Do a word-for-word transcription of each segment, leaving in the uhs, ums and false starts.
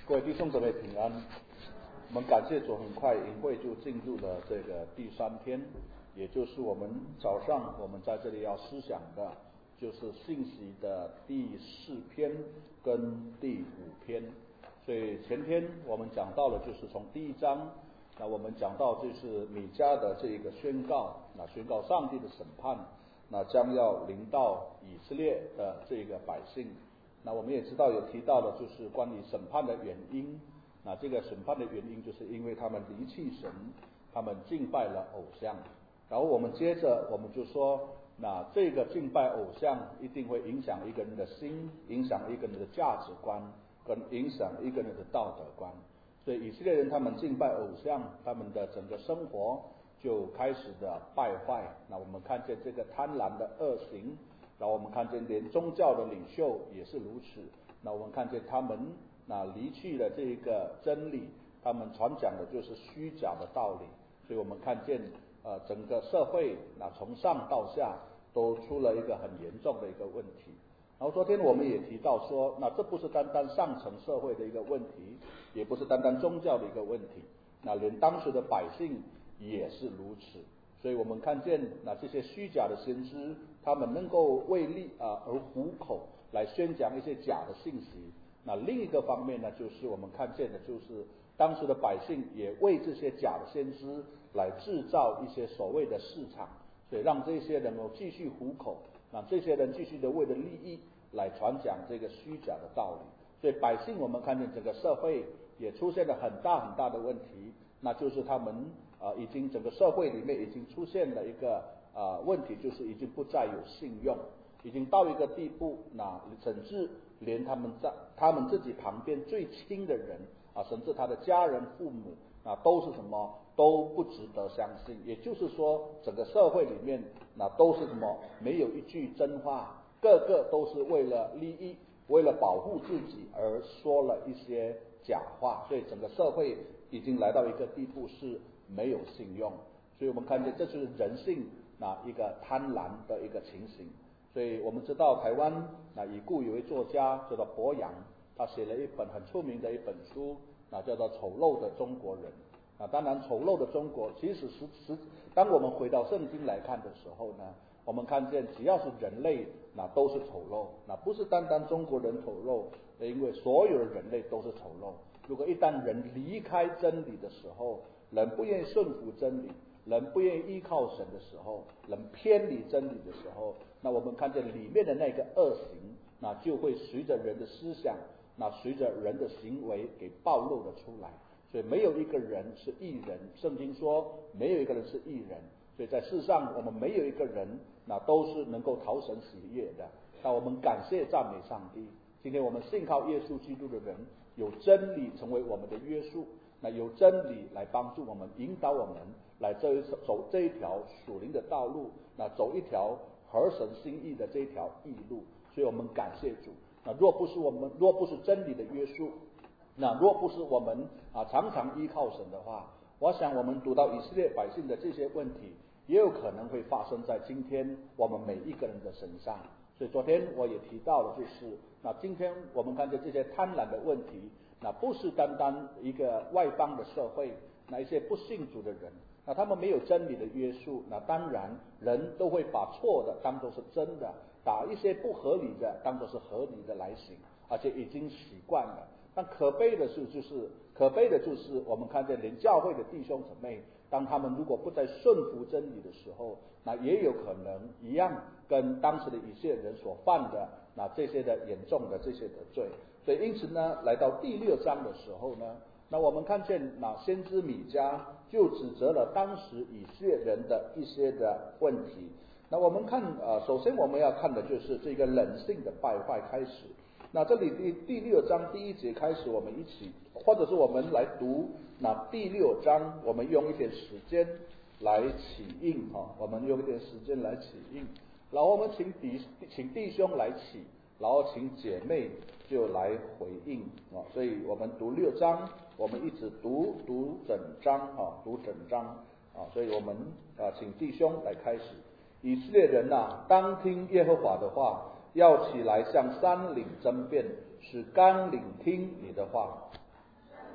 各位弟兄姊妹平安。我们感谢主，很快营会就进入了这个第三天，也就是我们早上我们在这里要思想的，就是信息的第四篇跟第五篇。所以前天我们讲到了，就是从第一章，那我们讲到就是米迦的这个宣告，那宣告上帝的审判，那将要临到以色列的这个百姓。那我们也知道有提到的就是关于审判的原因，那这个审判的原因就是因为他们离弃神，他们敬拜了偶像。然后我们接着我们就说，那这个敬拜偶像一定会影响一个人的心，影响一个人的价值观，跟影响一个人的道德观。所以以色列人他们敬拜偶像，他们的整个生活就开始的败坏。那我们看见这个贪婪的恶行，然后我们看见连宗教的领袖也是如此。那我们看见他们那离弃了这个真理，他们传讲的就是虚假的道理。所以我们看见呃整个社会那从上到下都出了一个很严重的一个问题。然后昨天我们也提到说，那这不是单单上层社会的一个问题，也不是单单宗教的一个问题，那连当时的百姓也是如此。所以我们看见那这些虚假的先知，他们能够为利啊而糊口，来宣讲一些假的信息。那另一个方面呢，就是我们看见的就是当时的百姓也为这些假的先知来制造一些所谓的市场，所以让这些人能够继续糊口，让这些人继续的为了利益来传讲这个虚假的道理。所以百姓我们看见整个社会也出现了很大很大的问题，那就是他们呃已经整个社会里面已经出现了一个呃问题，就是已经不再有信用，已经到一个地步，那甚至连他们在他们自己旁边最亲的人啊，甚至他的家人父母啊，都是什么都不值得相信。也就是说，整个社会里面那都是什么没有一句真话，个个都是为了利益，为了保护自己而说了一些假话。所以整个社会已经来到一个地步是没有信用。所以我们看见这就是人性那一个贪婪的一个情形。所以我们知道台湾那已故有一位作家叫做博洋，他写了一本很出名的一本书，那叫做《丑陋的中国人》。那当然丑陋的中国其实是是当我们回到圣经来看的时候呢，我们看见只要是人类那都是丑陋，那不是单单中国人丑陋，因为所有的人类都是丑陋。如果一旦人离开真理的时候，人不愿意顺服真理，人不愿意依靠神的时候，人偏离真理的时候，那我们看见里面的那个恶行，那就会随着人的思想，那随着人的行为给暴露了出来。所以没有一个人是义人，圣经说没有一个人是义人。所以在世上我们没有一个人那都是能够讨神喜悦的。那我们感谢赞美上帝，今天我们信靠耶稣基督的人，有真理成为我们的约束，那有真理来帮助我们，引导我们来这一走这一条属灵的道路，那走一条合神心意的这一条义路。所以我们感谢主。那若不是我们若不是真理的约束，那若不是我们啊常常依靠神的话，我想我们读到以色列百姓的这些问题，也有可能会发生在今天我们每一个人的身上。所以昨天我也提到了，就是那今天我们看见这些贪婪的问题，那不是单单一个外邦的社会，那一些不信主的人，那他们没有真理的约束，那当然人都会把错的当作是真的，把一些不合理的当作是合理的来行，而且已经习惯了。但可悲的是，就是可悲的就是我们看见连教会的弟兄姊妹，当他们如果不再顺服真理的时候，那也有可能一样跟当时的以色列人所犯的那这些的严重的这些的罪。所以因此呢，来到第六章的时候呢，那我们看见那先知米迦就指责了当时以色列人的一些的问题。那我们看呃，首先我们要看的就是这个人性的败坏开始。那这里第第六章第一节开始，我们一起，或者是我们来读那第六章，我们用一点时间来起应啊，我们用一点时间来起应，然后我们请弟请弟兄来起，然后请姐妹就来回应啊。所以我们读六章，我们一直读读整章啊，读整章啊。所以我们啊，请弟兄来开始。以色列人啊，当听耶和华的话，要起来向山岭争辩，使甘岭听你的话。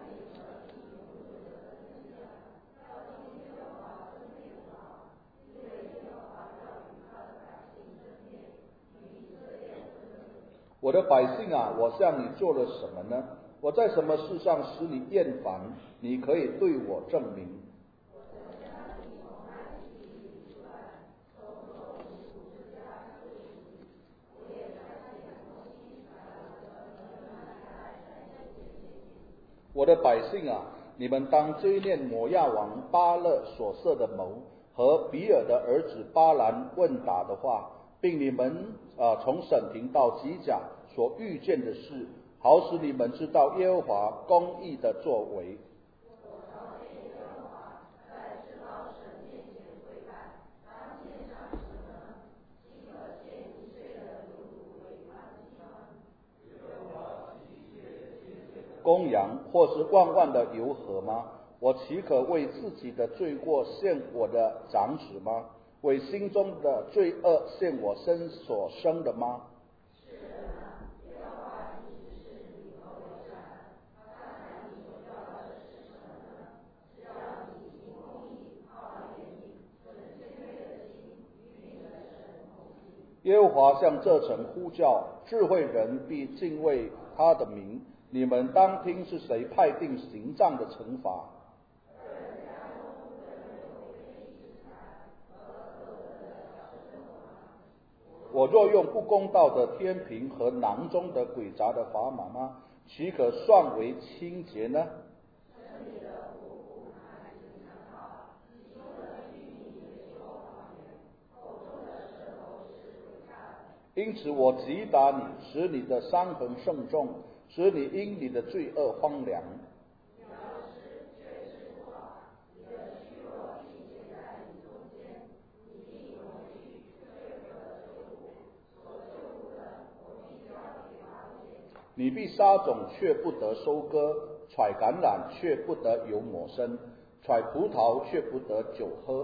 我的百姓啊，我向你做了什么呢？我在什么事上使你厌烦？你可以对我证明。我的百姓啊，你们当追念摩亚王巴勒所设的谋和比尔的儿子巴兰问答的话，并你们啊、呃、从审评到吉甲所遇见的事，好使你们知道耶和华公义的作为。公羊或是万万的油河吗？我岂可为自己的罪过献我的长子吗？为心中的罪恶献我身所生的吗？耶和华向这城呼叫，智慧人必敬畏他的名。你们当听是谁派定刑杖的惩罚？我若用不公道的天平和囊中的诡诈的砝码吗？岂可算为清洁呢？因此我击打你，使你的伤痕甚重，使你因你的罪恶荒凉。你必撒种，却不得收割；采橄榄，却不得有抹身；采葡萄，却不得酒喝。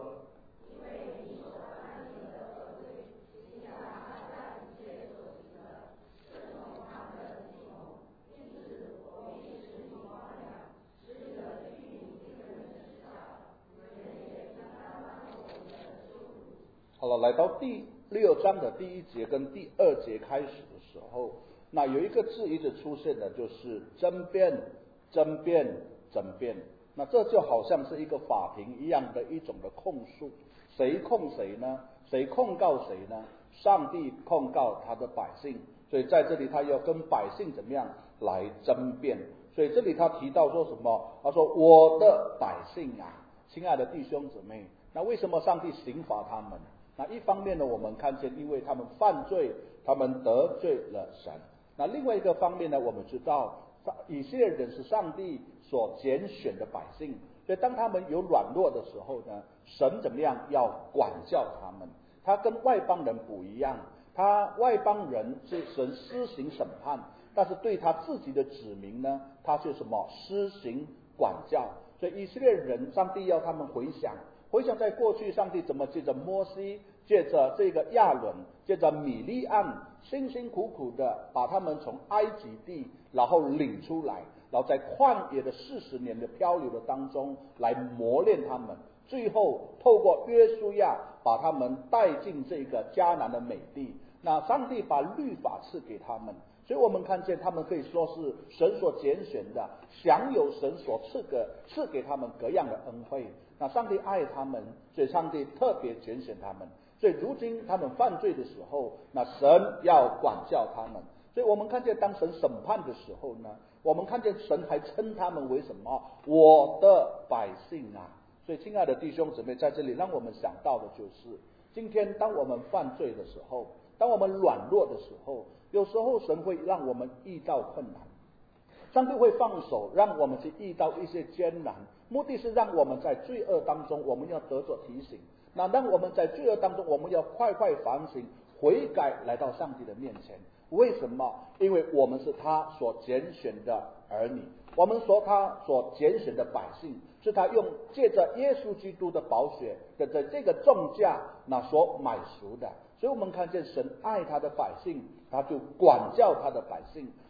好了，来到第六章的第一节跟第二节开始的时候，那有一个字一直出现的，就是争辩、争辩、争辩。那这就好像是一个法庭一样的一种的控诉，谁控谁呢？谁控告谁呢？上帝控告他的百姓，所以在这里他要跟百姓怎么样来争辩。所以这里他提到说什么？他说我的百姓啊，亲爱的弟兄姊妹，那为什么上帝刑罚他们？那一方面呢，我们看见因为他们犯罪，他们得罪了神。那另外一个方面呢，我们知道以色列人是上帝所拣选的百姓，所以当他们有软弱的时候呢，神怎么样要管教他们？他跟外邦人不一样，他外邦人是神施行审判，但是对他自己的子民呢，他是什么？施行管教。所以以色列人，上帝要他们回想。回想在过去，上帝怎么借着摩西，借着这个亚伦，借着米利暗，辛辛苦苦的把他们从埃及地然后领出来，然后在旷野的四十年的漂流的当中来磨练他们，最后透过约书亚把他们带进这个迦南的美地。那上帝把律法赐给他们，所以我们看见他们可以说是神所拣选的，享有神所赐给赐给他们各样的恩惠。那上帝爱他们，所以上帝特别拣选他们。所以如今他们犯罪的时候，那神要管教他们。所以我们看见当神审判的时候呢，我们看见神还称他们为什么？我的百姓啊！所以亲爱的弟兄姊妹，在这里让我们想到的就是，今天当我们犯罪的时候，当我们软弱的时候，有时候神会让我们遇到困难，上帝会放手让我们去遇到一些艰难，目的是让我们在罪恶当中我们要得着提醒。那当我们在罪恶当中，我们要快快反省悔改，来到上帝的面前。为什么？因为我们是他所拣选的儿女，我们说他所拣选的百姓，是他用借着耶稣基督的宝血的的这个重价那所买赎的。所以我们看见神爱他的百姓，他就管教他的百姓，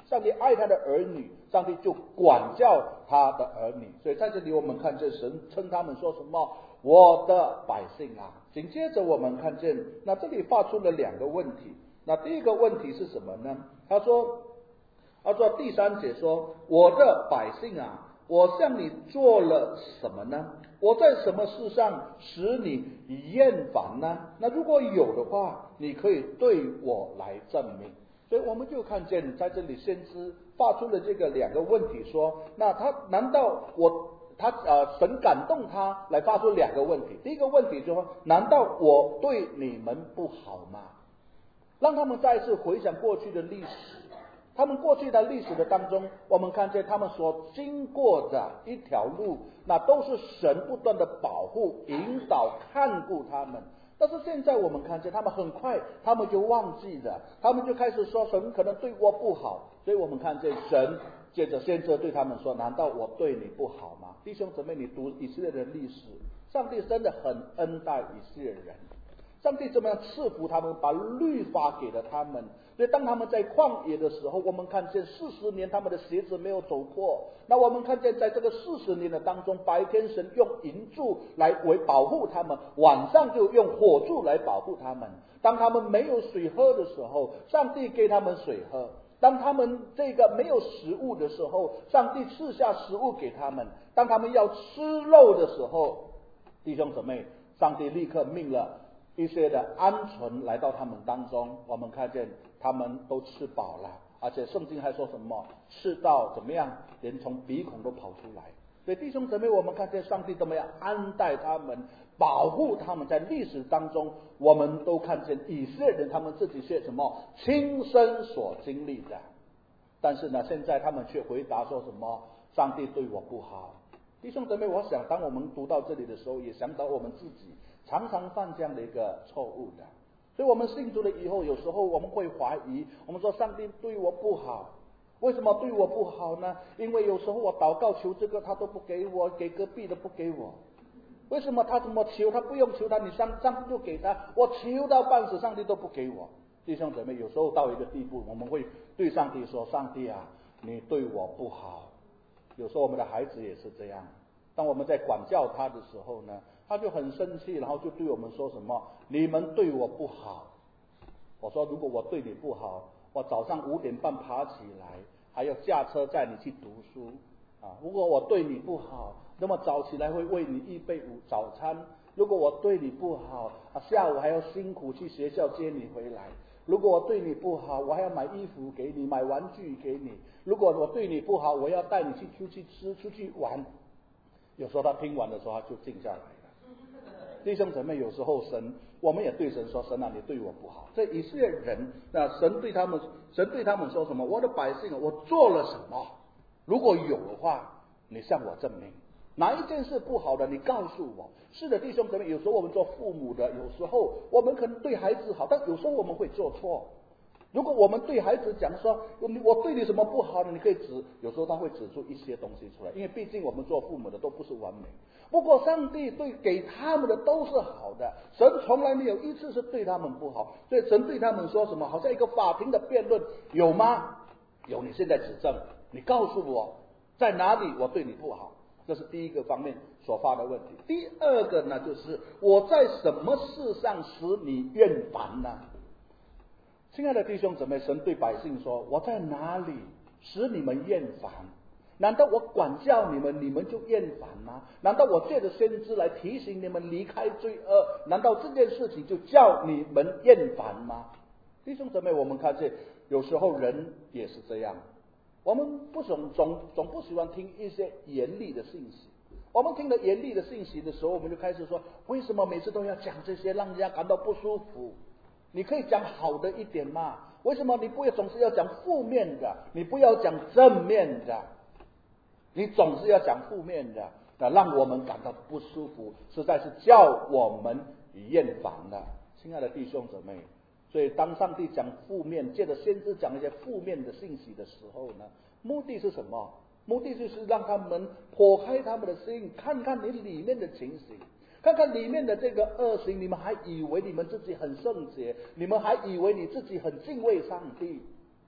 上帝爱他的儿女，上帝就管教他的儿女。所以在这里我们看见神称他们说什么？我的百姓啊。紧接着我们看见，那这里发出了两个问题。那第一个问题是什么呢？他说，他说第三节说，我的百姓啊，我向你做了什么呢？我在什么事上使你厌烦呢？那如果有的话，你可以对我来证明。所以我们就看见在这里先知发出了这个两个问题，说，那他难道我他呃神感动他来发出两个问题？第一个问题就是说，难道我对你们不好吗？让他们再一次回想过去的历史。他们过去的历史的当中，我们看见他们所经过的一条路，那都是神不断的保护、引导、看顾他们。但是现在我们看见他们很快，他们就忘记了，他们就开始说神可能对我不好。所以我们看见神接着先知对他们说，难道我对你不好吗？弟兄姊妹，你读以色列的历史，上帝真的很恩待以色列人，上帝怎么样赐福他们，把律法给了他们。所以当他们在旷野的时候，我们看见四十年他们的鞋子没有走破。那我们看见在这个四十年的当中，白天神用银柱来为保护他们，晚上就用火柱来保护他们。当他们没有水喝的时候，上帝给他们水喝；当他们这个没有食物的时候，上帝赐下食物给他们；当他们要吃肉的时候，弟兄姊妹，上帝立刻命了一些的鹌鹑来到他们当中。我们看见他们都吃饱了，而且圣经还说什么，吃到怎么样，连从鼻孔都跑出来。所以弟兄姊妹，我们看见上帝怎么样安待他们，保护他们。在历史当中，我们都看见以色列人他们自己是什么亲身所经历的。但是呢，现在他们却回答说什么，上帝对我不好。弟兄姊妹，我想当我们读到这里的时候，也想到我们自己常常犯这样的一个错误的。所以我们信主了以后，有时候我们会怀疑，我们说上帝对我不好。为什么对我不好呢？因为有时候我祷告求这个他都不给我，给隔壁的不给我。为什么他怎么求他不用求他，你上上帝就给他，我求到半死上帝都不给我。弟兄姊妹，有时候到一个地步，我们会对上帝说，上帝啊，你对我不好。有时候我们的孩子也是这样，当我们在管教他的时候呢，他就很生气，然后就对我们说什么，你们对我不好。我说，如果我对你不好，我早上五点半爬起来，还要驾车载你去读书啊！如果我对你不好，那么早起来会为你预备午早餐；如果我对你不好啊，下午还要辛苦去学校接你回来；如果我对你不好，我还要买衣服给你，买玩具给你；如果我对你不好，我要带你去出去吃、出去玩。有时候他听完的时候，他就静下来了。弟兄姊妹，有时候神，我们也对神说，神啊，你对我不好。这以色列人，那神对他们，神对他们说什么？我的百姓，我做了什么？如果有的话，你向我证明哪一件事不好的，你告诉我。是的，弟兄姊妹，有时候我们做父母的，有时候我们可能对孩子好，但有时候我们会做错。如果我们对孩子讲说，我对你什么不好呢？你可以指，有时候他会指出一些东西出来，因为毕竟我们做父母的都不是完美。不过上帝对给他们的都是好的，神从来没有一次是对他们不好。所以神对他们说什么，好像一个法庭的辩论，有吗？有，你现在指证，你告诉我在哪里我对你不好。这是第一个方面所发的问题。第二个呢，就是我在什么事上使你厌烦呢？亲爱的弟兄姊妹，神对百姓说，我在哪里使你们厌烦？难道我管教你们，你们就厌烦吗？难道我借着先知来提醒你们离开罪恶，难道这件事情就叫你们厌烦吗？弟兄姊妹，我们看见有时候人也是这样，我们不总总总不喜欢听一些严厉的信息。我们听了严厉的信息的时候，我们就开始说，为什么每次都要讲这些，让人家感到不舒服？你可以讲好的一点嘛？为什么你不会总是要讲负面的？你不要讲正面的，你总是要讲负面的，那让我们感到不舒服，实在是叫我们厌烦的。亲爱的弟兄姊妹，所以当上帝讲负面，借着先知讲一些负面的信息的时候呢，目的是什么？目的就是让他们剖开他们的心，看看你里面的情形，看看里面的这个恶行，你们还以为你们自己很圣洁，你们还以为你自己很敬畏上帝。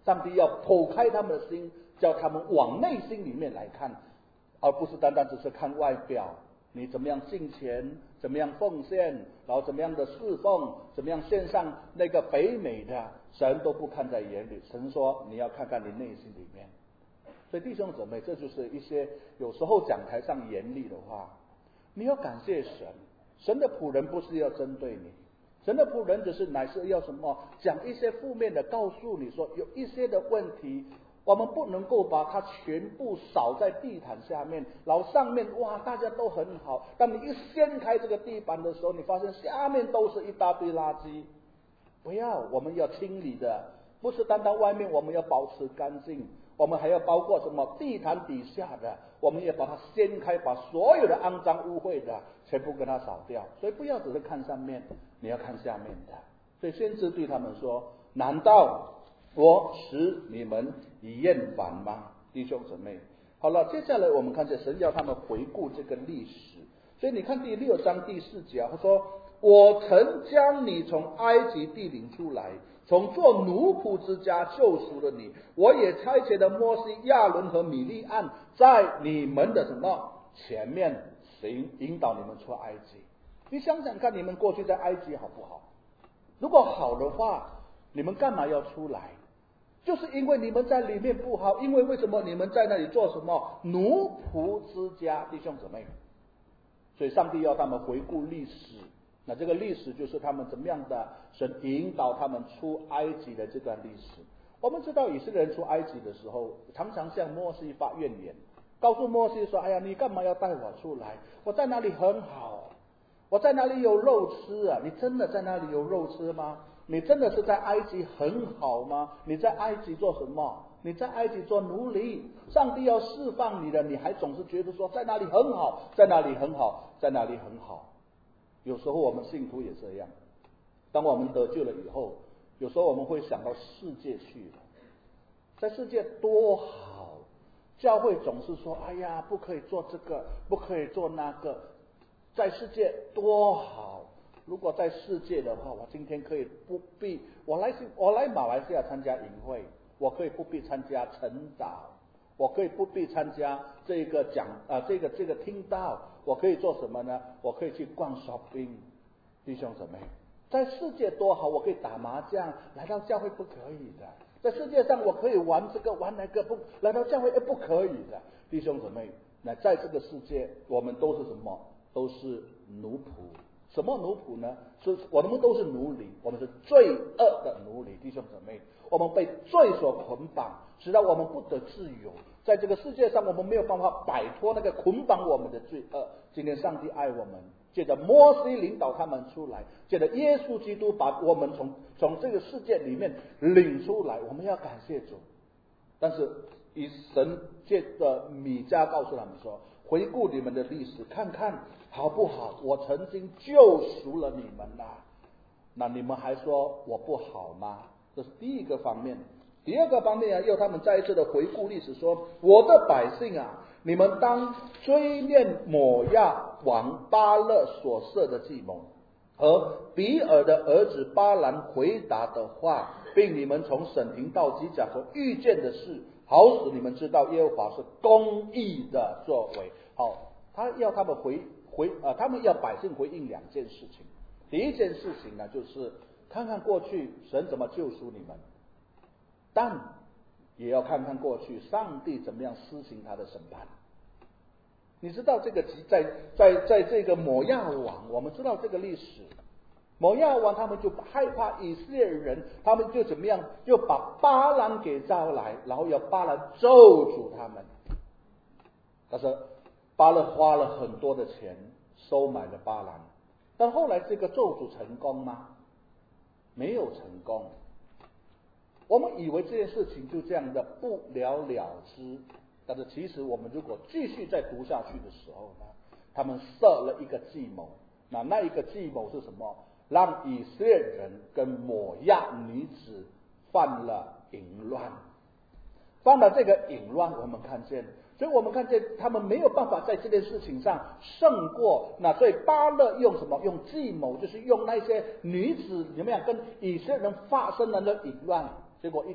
上帝要剖开他们的心，叫他们往内心里面来看，而不是单单只是看外表，你怎么样敬虔，怎么样奉献，然后怎么样的侍奉，怎么样献上那个肥美的，神都不看在眼里。神说你要看看你内心里面。所以弟兄姊妹，这就是一些有时候讲台上严厉的话，你要感谢神。神的仆人不是要针对你，神的仆人只是乃是要什么，讲一些负面的，告诉你说有一些的问题，我们不能够把它全部扫在地毯下面，然后上面哇大家都很好，当你一掀开这个地板的时候，你发现下面都是一大堆垃圾。不要，我们要清理的，不是单单外面我们要保持干净，我们还要包括什么地毯底下的，我们也把它掀开，把所有的肮脏污秽的全部给它扫掉。所以不要只是看上面，你要看下面的。所以先知对他们说，难道我使你们厌烦吗？弟兄姊妹，好了，接下来我们看见神要他们回顾这个历史。所以你看第六章第四节，他说，我曾将你从埃及地领出来，从做奴仆之家救赎了你，我也差遣了摩西、亚伦和米利暗在你们的什么前面行，引导你们出埃及。你想想看，你们过去在埃及好不好？如果好的话，你们干嘛要出来？就是因为你们在里面不好，因为为什么你们在那里做什么奴仆之家，弟兄姊妹。所以上帝要他们回顾历史，那这个历史就是他们怎么样的神引导他们出埃及的这段历史。我们知道以色列人出埃及的时候，常常向摩西发怨言，告诉摩西说，哎呀，你干嘛要带我出来？我在哪里很好，我在哪里有肉吃啊？你真的在那里有肉吃吗？你真的是在埃及很好吗？你在埃及做什么？你在埃及做奴隶，上帝要释放你的，你还总是觉得说在哪里很好，在哪里很好，在哪里很好。有时候我们信徒也这样，当我们得救了以后，有时候我们会想到世界去了，在世界多好，教会总是说，哎呀，不可以做这个，不可以做那个，在世界多好。如果在世界的话，我今天可以不必，我来我来马来西亚参加营会，我可以不必参加晨祷，我可以不必参加这个讲啊、呃、这个这个听道，我可以做什么呢？我可以去逛 shopping， 弟兄姊妹，在世界多好，我可以打麻将，来到教会不可以的。在世界上我可以玩这个玩那个，不来到教会也不可以的，弟兄姊妹。那在这个世界，我们都是什么？都是奴仆。什么奴仆呢？是我们都是奴隶，我们是罪恶的奴隶，弟兄姊妹，我们被罪所捆绑，使得我们不得自由。在这个世界上，我们没有办法摆脱那个捆绑我们的罪恶。今天上帝爱我们，借着摩西领导他们出来，借着耶稣基督把我们从从这个世界里面领出来，我们要感谢主。但是以神借着米迦告诉他们说，回顾你们的历史，看看好不好？我曾经救赎了你们呐、啊，那你们还说我不好吗？这是第一个方面。第二个方面啊，要他们再一次的回顾历史，说我的百姓啊，你们当追念摩亚王巴勒所设的计谋，和比尔的儿子巴兰回答的话，并你们从审评到基甲所遇见的事，好使你们知道耶和华是公义的作为。好，他要他们回回啊、呃，他们要百姓回应两件事情。第一件事情呢，就是看看过去神怎么救赎你们，但也要看看过去上帝怎么样施行他的审判。你知道这个在在在这个摩亚王，我们知道这个历史，摩亚王他们就害怕以色列人，他们就怎么样，就把巴兰给招来，然后要巴兰咒诅他们。但是巴勒花了很多的钱收买了巴兰，但后来这个咒诅成功吗？没有成功。我们以为这件事情就这样的不了了之，但是其实我们如果继续再读下去的时候呢，他们设了一个计谋。那那一个计谋是什么？让以色列人跟摩亚女子犯了淫乱，犯了这个淫乱，我们看见，所以我们看见他们没有办法在这件事情上胜过。那所以巴勒用什么？用计谋，就是用那些女子怎么样跟以色列人发生了淫乱。结果一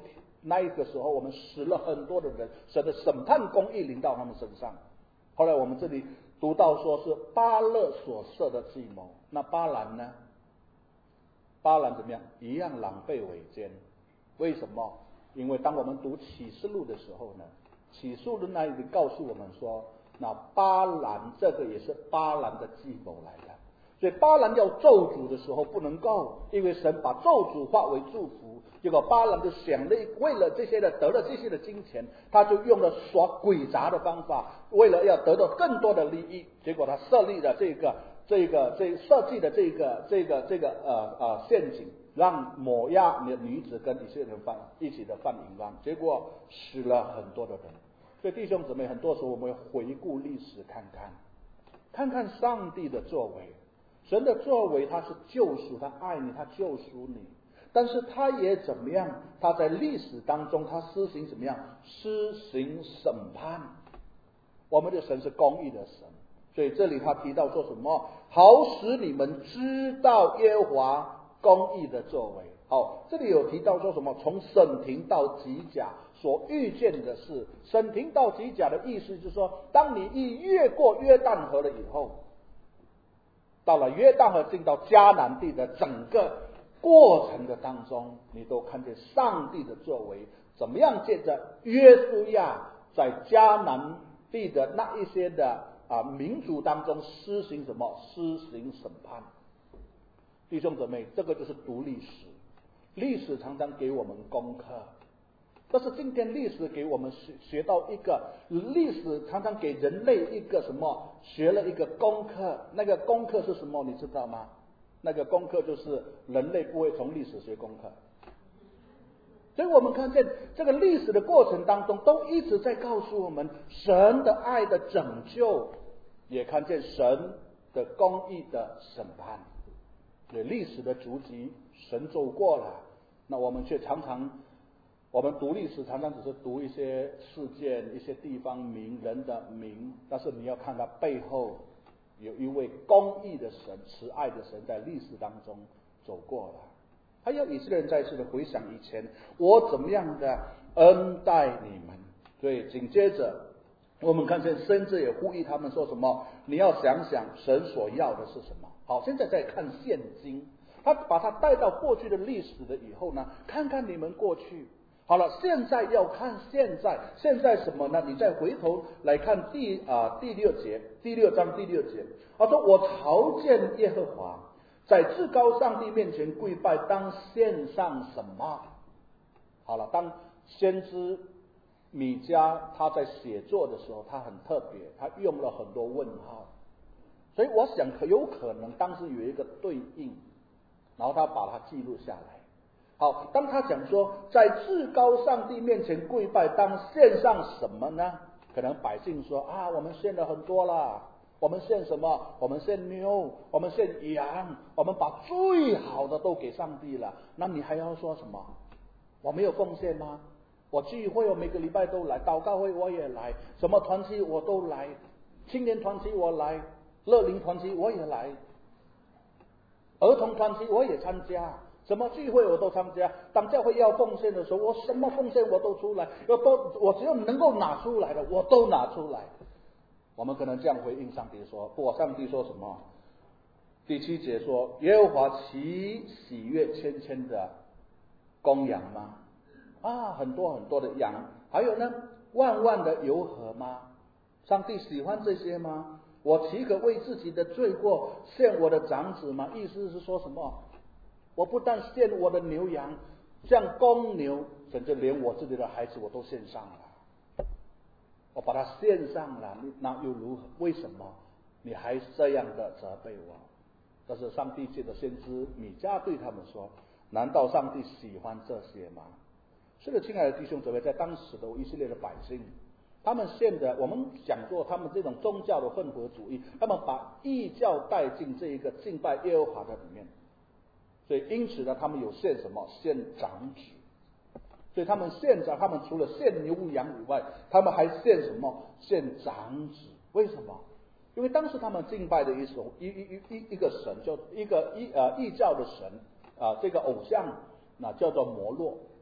那一个时候我们死了很多的人，神的审判公义临到他们身上。后来我们这里读到说是巴勒所设的计谋，那巴兰呢？巴兰怎么样？一样狼狈为奸。为什么？因为当我们读启示录的时候呢，启示录那里告诉我们说，那巴兰这个也是巴兰的计谋来的。所以巴兰要咒诅的时候不能够，因为神把咒诅化为祝福。结果巴兰就想了，为了这些的得了这些的金钱，他就用了耍诡诈的方法，为了要得到更多的利益，结果他设立了这个这个这设计的这个这个这个呃呃陷阱，让摩押女子跟以色列人犯一起的犯淫乱，结果死了很多的人。所以弟兄姊妹，很多时候我们要回顾历史看看，看看上帝的作为。神的作为他是救赎，他爱你，他救赎你，但是他也怎么样？他在历史当中他施行怎么样？施行审判。我们的神是公义的神，所以这里他提到说什么？好使你们知道耶和华公义的作为。好，这里有提到说什么？从审庭到吉甲所遇见的事。审庭到吉甲的意思就是说，当你一越过约旦河了以后，到了约旦河进到迦南地的整个过程的当中，你都看见上帝的作为，怎么样借着约书亚在迦南地的那一些的啊民族当中施行什么？施行审判。弟兄姊妹，这个就是读历史，历史常常给我们功课。但是今天历史给我们学学到一个，历史常常给人类一个什么？学了一个功课，那个功课是什么？你知道吗？那个功课就是人类不会从历史学功课。所以我们看见这个历史的过程当中，都一直在告诉我们神的爱的拯救，也看见神的公义的审判。所以历史的足迹神走过了，那我们却常常。我们读历史常常只是读一些事件、一些地方名人的名，但是你要看他背后有一位公义的神、慈爱的神在历史当中走过了。还要以色列人再次的回想以前我怎么样的恩待你们。所以紧接着我们看见甚至也呼吁他们说什么？你要想想神所要的是什么。好，现在再看现今，他把他带到过去的历史的以后呢，看看你们过去。好了，现在要看现在，现在什么呢？你再回头来看第啊、呃、第六节，第六章第六节，他说：“我朝见耶和华，在至高上帝面前跪拜，当献上什么？”好了，当先知米迦他在写作的时候，他很特别，他用了很多问号，所以我想可有可能当时有一个对应，然后他把它记录下来。好，当他讲说在至高上帝面前跪拜，当献上什么呢？可能百姓说啊，我们献了很多啦，我们献什么？我们献牛，我们献羊，我们把最好的都给上帝了。那你还要说什么？我没有奉献吗？我聚会我每个礼拜都来，祷告会我也来，什么团契我都来，青年团契我来，乐龄团契我也来，儿童团契我也参加。什么聚会我都参加，当教会要奉献的时候，我什么奉献我都出来，我都我只要能够拿出来的，我都拿出来。我们可能这样回应上帝说，不，上帝说什么？第七节说，耶和华岂喜悦千千的公羊吗？啊，很多很多的羊，还有呢，万万的油河吗？上帝喜欢这些吗？我岂可为自己的罪过献我的长子吗？意思是说什么？我不但献我的牛羊，像公牛，甚至连我自己的孩子我都献上了，我把它献上了，那又如何？为什么你还这样的责备我？但是上帝借着先知米迦对他们说：难道上帝喜欢这些吗？是的，亲爱的弟兄姊妹，在当时的以色列的百姓，他们献的，我们讲过他们这种宗教的混合主义，他们把异教带进这一个敬拜耶和华的里面。所以因此呢，他们有献什么？献长子。所以他们现在，他们除了献牛羊以外，他们还献什么？献长子。为什么？因为当时他们敬拜的一种一一一一个神，叫一个一呃异教的神啊、呃，这个偶像那叫做摩洛。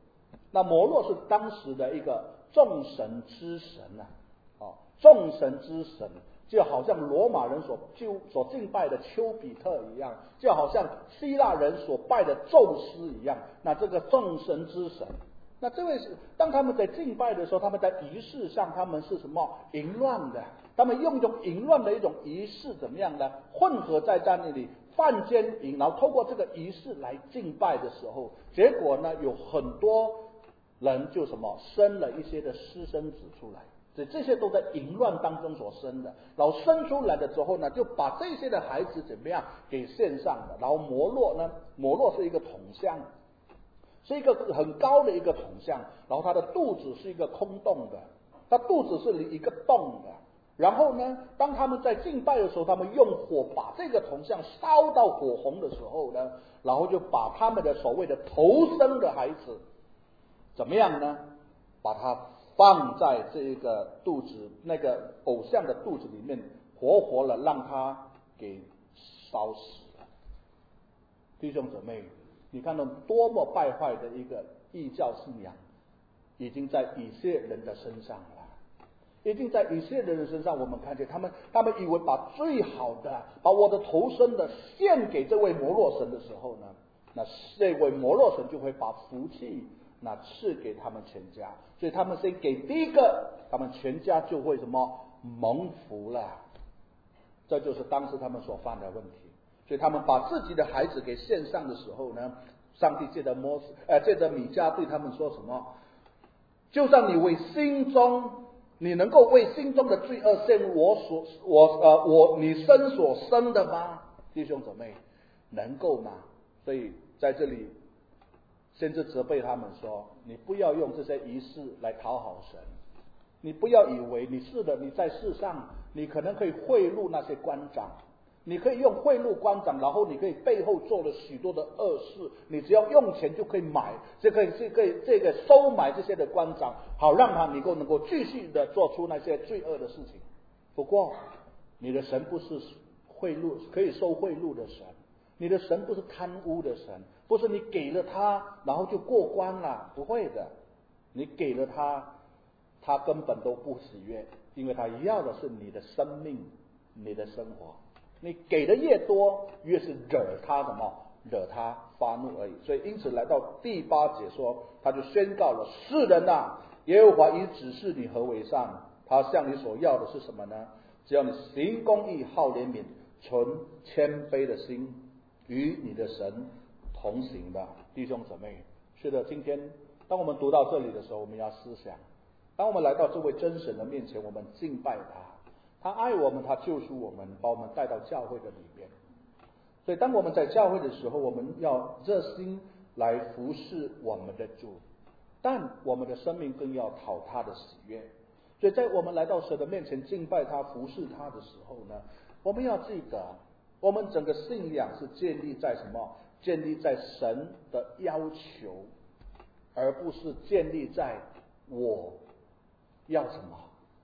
那摩洛是当时的一个众神之神啊，哦，众神之神，就好像罗马人所就所敬拜的丘比特一样，就好像希腊人所拜的宙斯一样。那这个众神之神，那这位是当他们在敬拜的时候，他们在仪式上他们是什么淫乱的？他们用一种淫乱的一种仪式怎么样呢？混合在在那里犯奸淫，然后透过这个仪式来敬拜的时候，结果呢有很多人就什么生了一些的私生子出来。所以这些都在淫乱当中所生的，然后生出来的之后呢，就把这些的孩子怎么样给献上了。然后摩洛呢，摩洛是一个铜像，是一个很高的一个铜像，然后他的肚子是一个空洞的，他肚子是一个洞的。然后呢，当他们在敬拜的时候，他们用火把这个铜像烧到火红的时候呢，然后就把他们的所谓的头生的孩子怎么样呢？把它放在这个肚子那个偶像的肚子里面，活活的让他给烧死了。弟兄姊妹，你看到多么败坏的一个异教信仰，已经在以色列人的身上了。已经在以色列人身上，我们看见他们，他们以为把最好的，把我的头生的献给这位摩洛神的时候呢，那这位摩洛神就会把福气那赐给他们全家，所以他们先给第一个，他们全家就会什么蒙福了。这就是当时他们所犯的问题。所以他们把自己的孩子给献上的时候呢，上帝借着摩西，呃，借着米迦对他们说什么？就算你为心中，你能够为心中的罪恶献我所我呃我你生所生的吗？弟兄姊妹，能够吗？所以在这里，先知责备他们说：你不要用这些仪式来讨好神，你不要以为你是的，你在世上你可能可以贿赂那些官长。你可以用贿赂官长，然后你可以背后做了许多的恶事，你只要用钱就可以买，这个这个这个收买这些的官长，好让他能够能够继续的做出那些罪恶的事情。不过，你的神不是贿赂可以收贿赂的神，你的神不是贪污的神，不是你给了他然后就过关了，不会的，你给了他，他根本都不喜悦，因为他要的是你的生命，你的生活。你给的越多，越是惹他什么？惹他发怒而已。所以因此来到第八节说，他就宣告了：是人啊，耶和华已指示你何为善，他向你所要的是什么呢？只要你行公义，好怜悯，存谦卑的心，与你的神同行的弟兄姊妹。是的，今天当我们读到这里的时候，我们要思想，当我们来到这位真神的面前，我们敬拜他。他爱我们，他救赎我们，把我们带到教会的里面。所以当我们在教会的时候，我们要热心来服侍我们的主，但我们的生命更要讨他的喜悦。所以在我们来到神的面前敬拜他、服侍他的时候呢，我们要记得，我们整个信仰是建立在什么？建立在神的要求，而不是建立在我要什么。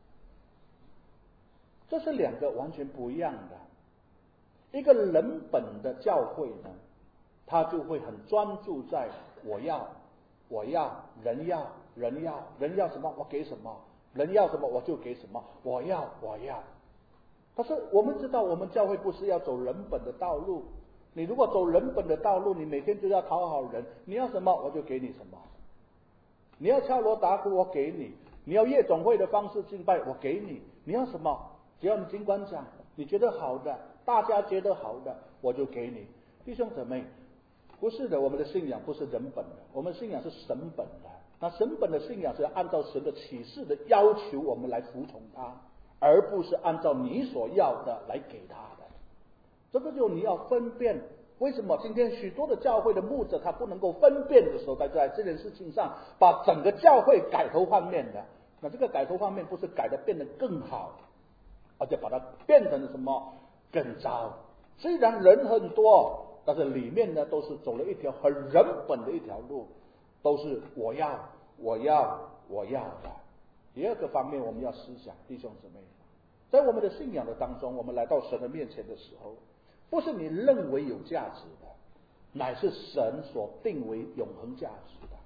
这是两个完全不一样的。一个人本的教会呢，他就会很专注在我要我要人要人要人要什么我给什么，人要什么我就给什么，我要我要。可是我们知道，我们教会不是要走人本的道路。你如果走人本的道路，你每天就要讨好人，你要什么我就给你什么。你要敲锣打鼓我给你，你要夜总会的方式敬拜我给你，你要什么只要你尽管讲，你觉得好的，大家觉得好的，我就给你。弟兄姊妹，不是的，我们的信仰不是人本的，我们信仰是神本的。那神本的信仰是要按照神的启示的要求，我们来服从他，而不是按照你所要的来给他的。这个就你要分辨，为什么今天许多的教会的牧者他不能够分辨的时候，在在这件事情上把整个教会改头换面的。那这个改头换面不是改的变得更好，而且把它变成了什么更糟。虽然人很多，但是里面呢都是走了一条很人本的一条路，都是我要我要我要的。第二个方面我们要思想，弟兄姊妹，在我们的信仰的当中，我们来到神的面前的时候，不是你认为有价值的，乃是神所定为永恒价值的。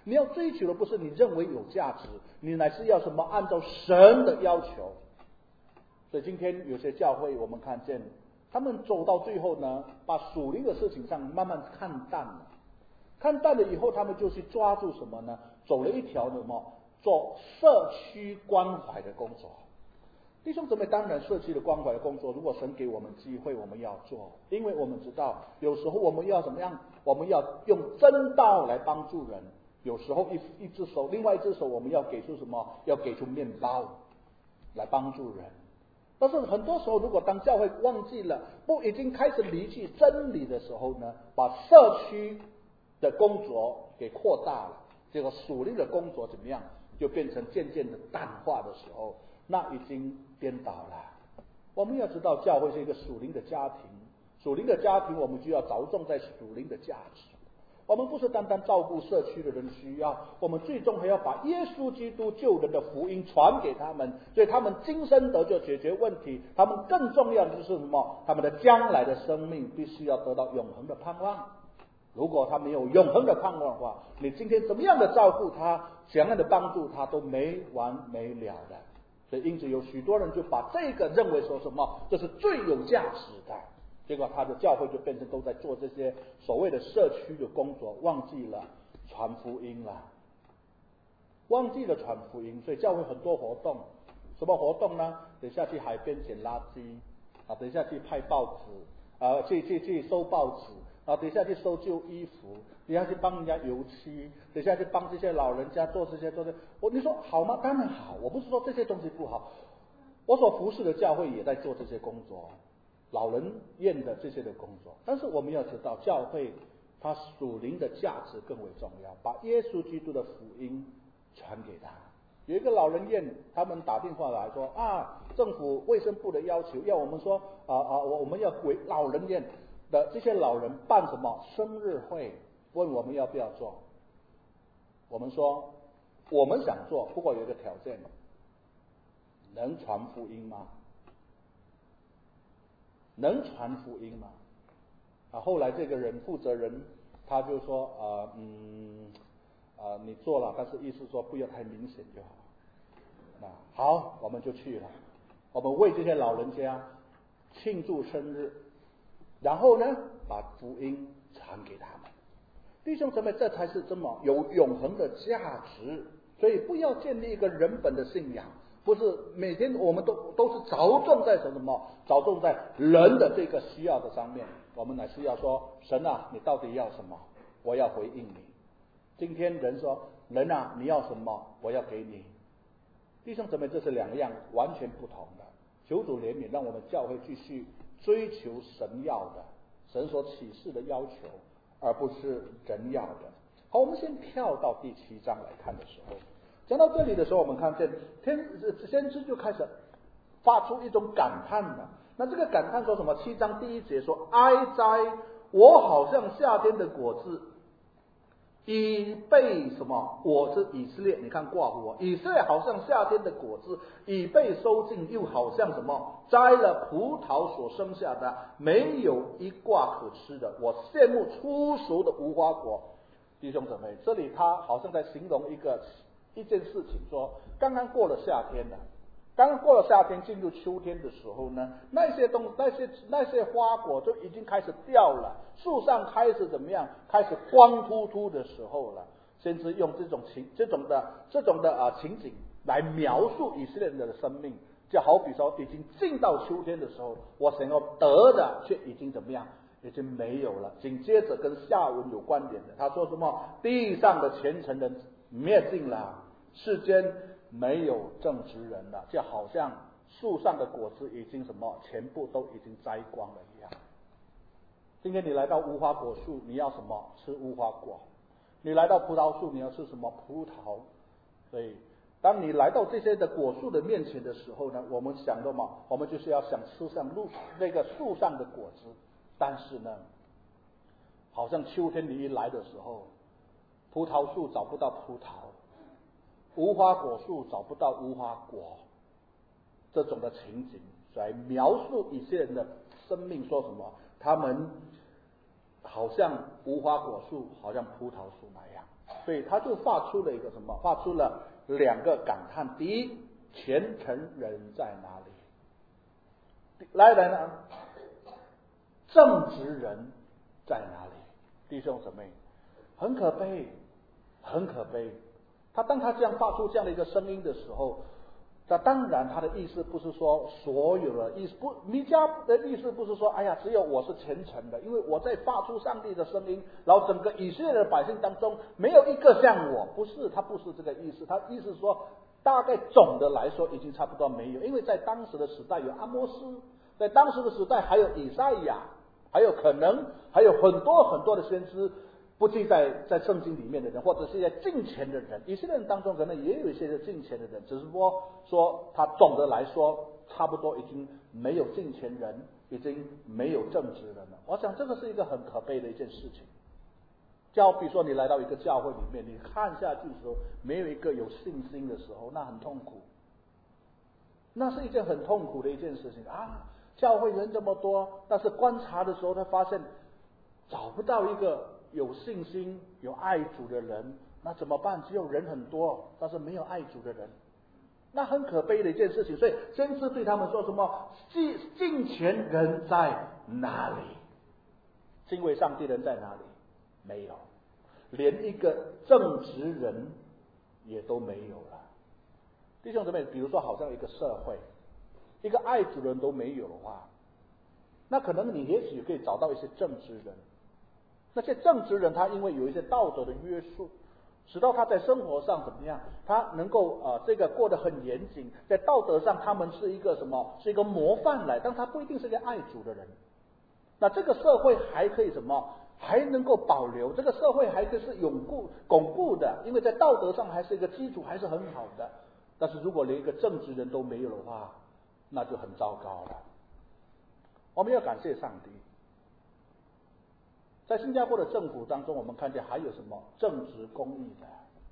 你要追求的不是你认为有价值，你乃是要什么？按照神的要求。所以今天有些教会我们看见，他们走到最后呢，把属灵的事情上慢慢看淡了，看淡了以后，他们就去抓住什么呢？走了一条什么？做社区关怀的工作。弟兄姊妹，当然社区的关怀的工作，如果神给我们机会，我们要做，因为我们知道有时候我们要怎么样？我们要用真道来帮助人，有时候一一只手，另外一只手我们要给出什么？要给出面包来帮助人。但是很多时候，如果当教会忘记了，不已经开始离弃真理的时候呢，把社区的工作给扩大了，结果属灵的工作怎么样？就变成渐渐的淡化的时候，那已经颠倒了。我们要知道，教会是一个属灵的家庭，属灵的家庭我们就要着重在属灵的价值。我们不是单单照顾社区的人需要，我们最终还要把耶稣基督救人的福音传给他们，所以他们今生得救解决问题，他们更重要的就是什么？他们的将来的生命必须要得到永恒的盼望。如果他没有永恒的盼望的话，你今天怎么样的照顾他，怎样的帮助他，都没完没了的。所以因此有许多人就把这个认为说什么这是最有价值的，结果他的教会就变成都在做这些所谓的社区的工作，忘记了传福音了，忘记了传福音。所以教会很多活动，什么活动呢？等下去海边捡垃圾啊，等下去派报纸啊，去去去收报纸啊，等下去收旧衣服，等下去帮人家油漆，等下去帮这些老人家做这些做这些。我你说好吗？当然好，我不是说这些东西不好，我所服侍的教会也在做这些工作，老人院的这些的工作。但是我们要知道，教会它属灵的价值更为重要，把耶稣基督的福音传给他。有一个老人院，他们打电话来说啊，政府卫生部的要求要我们说啊啊，我我们要为老人院的这些老人办什么生日会，问我们要不要做。我们说我们想做，不过有一个条件，能传福音吗？能传福音吗？啊，后来这个人负责人他就说啊、呃，嗯啊、呃，你做了，但是意思说不要太明显就好。那好，我们就去了，我们为这些老人家庆祝生日，然后呢，把福音传给他们。弟兄姊妹，这才是这么有永恒的价值。所以不要建立一个人本的信仰，不是每天我们都都是着重在什么？着重在人的这个需要的上面。我们乃是要说，神啊，你到底要什么？我要回应你。今天人说，人啊，你要什么？我要给你。弟兄姊妹，这是两样完全不同的。求主怜悯，让我们教会继续追求神要的，神所启示的要求，而不是人要的。好，我们先跳到第七章来看的时候，讲到这里的时候，我们看见天先知就开始发出一种感叹了。那这个感叹说什么？七章第一节说：“哀哉，我好像夏天的果子，已被什么？我是以色列，你看挂乎我，以色列好像夏天的果子，已被收尽，又好像什么？摘了葡萄所生下的，没有一挂可吃的。我羡慕初熟的无花果。”弟兄姊妹，这里他好像在形容一个一件事情，说刚刚过了夏天了。刚刚过了夏天，进入秋天的时候呢，那些东那些那些花果就已经开始掉了，树上开始怎么样？开始光秃秃的时候了。先知用这种情这种的这种的啊情景来描述以色列人的生命，就好比说，已经进到秋天的时候，我想要得的却已经怎么样？已经没有了。紧接着跟下文有关联的，他说什么？地上的虔诚人灭尽了，世间没有正直人了，就好像树上的果子已经什么，全部都已经摘光了一样。今天你来到无花果树，你要什么？吃无花果。你来到葡萄树，你要吃什么？葡萄。所以当你来到这些的果树的面前的时候呢，我们想到嘛，我们就是要想吃上路那个树上的果子。但是呢，好像秋天你一来的时候，葡萄树找不到葡萄，无花果树找不到无花果，这种的情景来描述一些人的生命，说什么？他们好像无花果树，好像葡萄树那样。 所以他就发出了一个什么？发出了两个感叹：第一，虔诚人在哪里？来人呢？正直人在哪里？弟兄姊妹，很可悲，很可悲。他当他这样发出这样的一个声音的时候，那当然他的意思不是说所有的意思不，弥迦的意思不是说，哎呀，只有我是虔诚的，因为我在发出上帝的声音，然后整个以色列的百姓当中没有一个像我，不是，他不是这个意思，他意思说大概总的来说已经差不多没有，因为在当时的时代有阿摩斯，在当时的时代还有以赛亚，还有可能还有很多很多的先知。不记在在圣经里面的人，或者是一些敬虔的人，以色列人当中可能也有一些是敬虔的人，只是说说他总的来说差不多已经没有敬虔人，已经没有正直人了。我想这个是一个很可悲的一件事情。就比如说你来到一个教会里面，你看下去的时候没有一个有信心的时候，那很痛苦，那是一件很痛苦的一件事情啊！教会人这么多，但是观察的时候他发现找不到一个有信心、有爱主的人，那怎么办？只有人很多，但是没有爱主的人，那很可悲的一件事情。所以先知对他们说什么？敬敬虔人在哪里？敬畏上帝人在哪里？没有，连一个正直人也都没有了。弟兄姊妹，比如说好像一个社会，一个爱主人都没有的话，那可能你也许可以找到一些正直人。那些正直人他因为有一些道德的约束，使到他在生活上怎么样，他能够呃这个过得很严谨，在道德上他们是一个什么，是一个模范来，但他不一定是一个爱主的人。那这个社会还可以什么，还能够保留，这个社会还可以是永固巩固的，因为在道德上还是一个基础，还是很好的。但是如果连一个正直人都没有的话，那就很糟糕了。我们要感谢上帝，在新加坡的政府当中，我们看见还有什么正直公义的，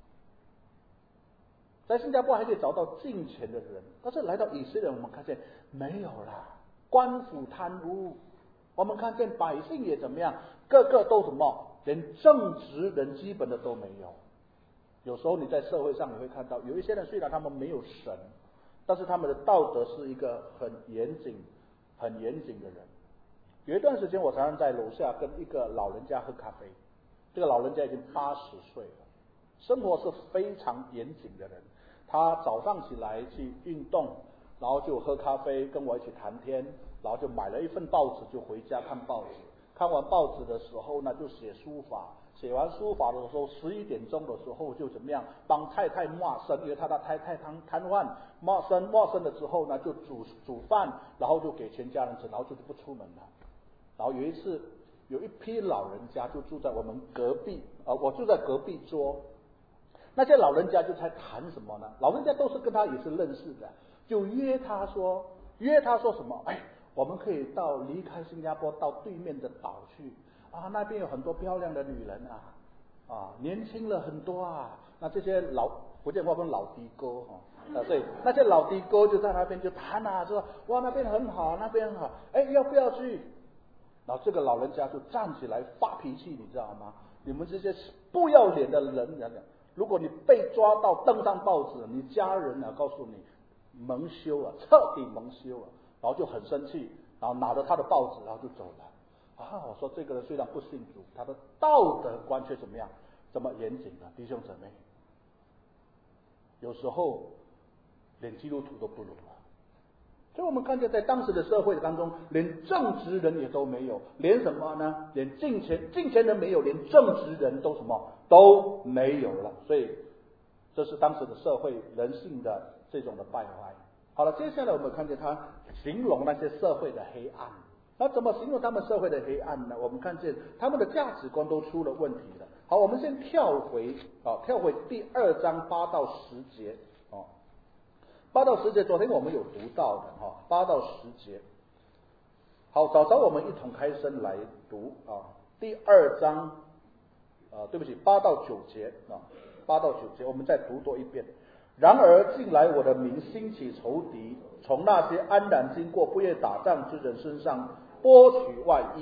在新加坡还可以找到敬虔的人，但是来到以色列，我们看见没有了，官府贪污，我们看见百姓也怎么样，个个都什么，连正直人基本的都没有。有时候你在社会上你会看到，有一些人虽然他们没有神，但是他们的道德是一个很严谨、很严谨的人。有一段时间，我常常在楼下跟一个老人家喝咖啡，这个老人家已经八十岁了，生活是非常严谨的人。他早上起来去运动，然后就喝咖啡，跟我一起谈天，然后就买了一份报纸就回家看报纸。看完报纸的时候呢，就写书法。写完书法的时候，十一点钟的时候就怎么样帮太太抹身，因为他的太太瘫瘫痪，抹身抹身了之后呢，就煮煮饭，然后就给全家人吃，然后就不出门了。然后有一次，有一批老人家就住在我们隔壁，呃，我住在隔壁桌。那些老人家就在谈什么呢？老人家都是跟他也是认识的，就约他说，约他说什么？哎，我们可以到离开新加坡，到对面的岛去啊，那边有很多漂亮的女人啊，啊，年轻了很多啊。那这些老福建话跟老的哥哈。啊，对，那些老的哥就在那边就谈啊，说哇那边很好，那边很好，哎，要不要去？然后这个老人家就站起来发脾气，你知道吗？你们这些不要脸的人，如果你被抓到登上报纸，你家人啊，告诉你蒙羞啊，彻底蒙羞啊，然后就很生气，然后拿着他的报纸，然后就走了。啊，我说这个人虽然不信主，他的道德观却怎么样？这么严谨的弟兄姊妹，有时候连基督徒都不如了。所以我们看见在当时的社会当中，连正直人也都没有，连什么呢？连敬虔敬虔人没有，连正直人都什么都没有了。所以这是当时的社会人性的这种的败坏。好了，接下来我们看见他形容那些社会的黑暗。那怎么形容他们社会的黑暗呢？我们看见他们的价值观都出了问题了。好，我们先跳回啊，跳回第二章八到十节哦。八到十节，昨天我们有读到的哈，八到十节。好，早早我们一同开声来读啊，第二章啊，对不起，八到九节啊，八到九节，我们再读多一遍。然而近来我的民兴起仇敌，从那些安然经过不愿打仗之人身上剥取外衣，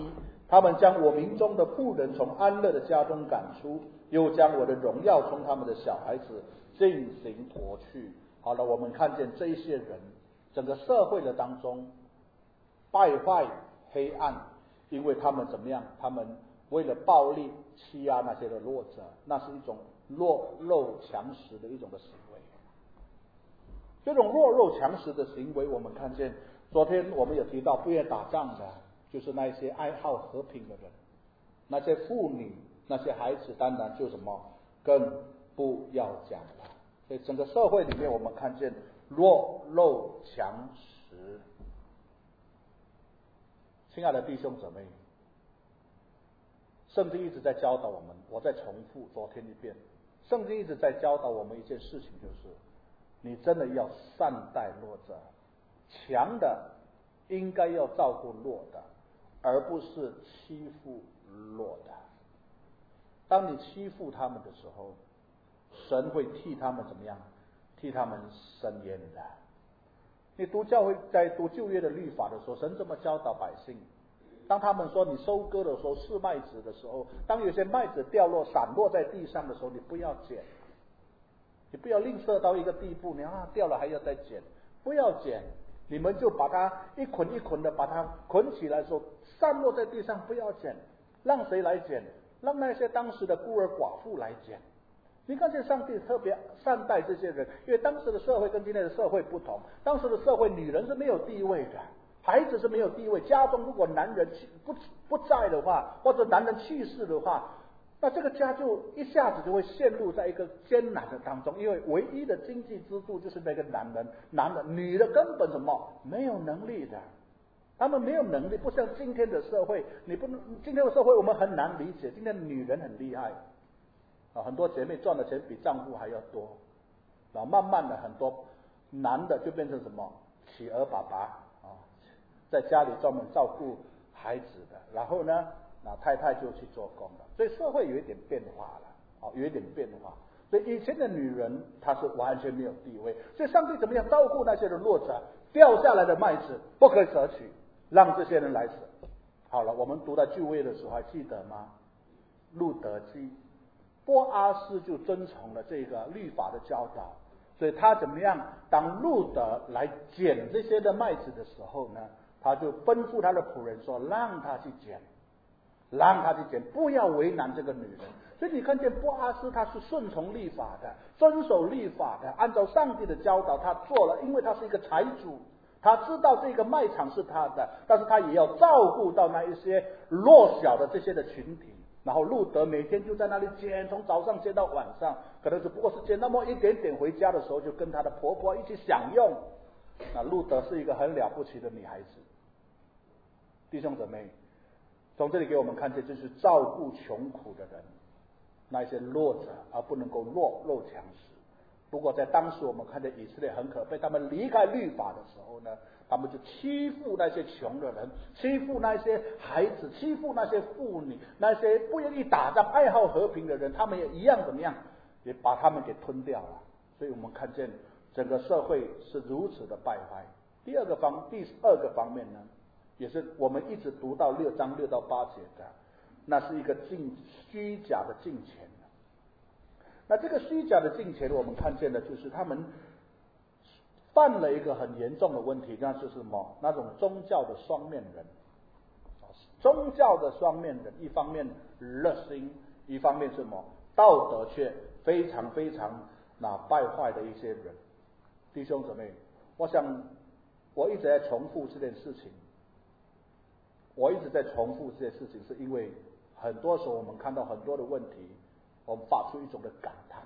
他们将我民中的妇人从安乐的家中赶出，又将我的荣耀从他们的小孩子进行夺去。好了，我们看见这一些人，整个社会的当中败坏黑暗，因为他们怎么样？他们为了暴力欺压那些的弱者，那是一种弱肉强食的一种的行为。这种弱肉强食的行为，我们看见昨天我们有提到，不愿打仗的，就是那些爱好和平的人，那些妇女、那些孩子，当然就什么更不要讲了。所以整个社会里面，我们看见弱肉强食。亲爱的弟兄姊妹，圣经一直在教导我们，我再重复昨天一遍，圣经一直在教导我们一件事情，就是你真的要善待弱者，强的应该要照顾弱的，而不是欺负弱的。当你欺负他们的时候，神会替他们怎么样？替他们伸冤的。你读教会在读旧约的律法的时候，神这么教导百姓，当他们说你收割的时候是麦子的时候，当有些麦子掉落散落在地上的时候，你不要捡，你不要吝啬到一个地步，你啊掉了还要再捡，不要捡，你们就把它一捆一捆的把它捆起来的时候，散落在地上不要捡，让谁来捡？让那些当时的孤儿寡妇来捡。你看见上帝特别善待这些人，因为当时的社会跟今天的社会不同，当时的社会女人是没有地位的，孩子是没有地位，家中如果男人不不在的话，或者男人去世的话，那这个家就一下子就会陷入在一个艰难的当中，因为唯一的经济支柱就是那个男人，男的女的根本什么没有能力的，他们没有能力，不像今天的社会，你不能今天的社会我们很难理解，今天的女人很厉害啊，很多姐妹赚的钱比丈夫还要多，然后慢慢的很多男的就变成什么企鹅爸爸啊，在家里专门照顾孩子的，然后呢，那太太就去做工了，所以社会有一点变化了，啊，有一点变化。所以以前的女人她是完全没有地位，所以上帝怎么样照顾那些的弱者？掉下来的麦子不可以舍取，让这些人来舍。好了，我们读到旧约的时候还记得吗？路得记。波阿斯就遵从了这个律法的教导，所以他怎么样？当路得来捡这些的麦子的时候呢，他就吩咐他的仆人说：“让他去捡，让他去捡，不要为难这个女人。”所以你看见波阿斯他是顺从律法的，遵守律法的，按照上帝的教导他做了，因为他是一个财主，他知道这个卖场是他的，但是他也要照顾到那一些弱小的这些的群体。然后路得每天就在那里捡，从早上捡到晚上，可能只不过是捡那么一点点，回家的时候就跟她的婆婆一起享用。那路得是一个很了不起的女孩子。弟兄姊妹，从这里给我们看见，就是照顾穷苦的人，那些弱者，而不能够弱肉强食。不过在当时我们看见以色列很可悲，他们离开律法的时候呢，他们就欺负那些穷的人，欺负那些孩子，欺负那些妇女，那些不愿意打仗、爱好和平的人，他们也一样怎么样，也把他们给吞掉了。所以我们看见整个社会是如此的败坏。第二个方，第二个方面呢，也是我们一直读到六章六到八节的，那是一个敬虚假的敬虔。那这个虚假的敬虔，我们看见的就是他们犯了一个很严重的问题，那就是什么？那种宗教的双面人。宗教的双面人，一方面热心，一方面是什么？道德却非常非常那败坏的一些人。弟兄姊妹，我想我一直在重复这件事情，我一直在重复这件事情，是因为很多时候我们看到很多的问题，我们发出一种的感叹，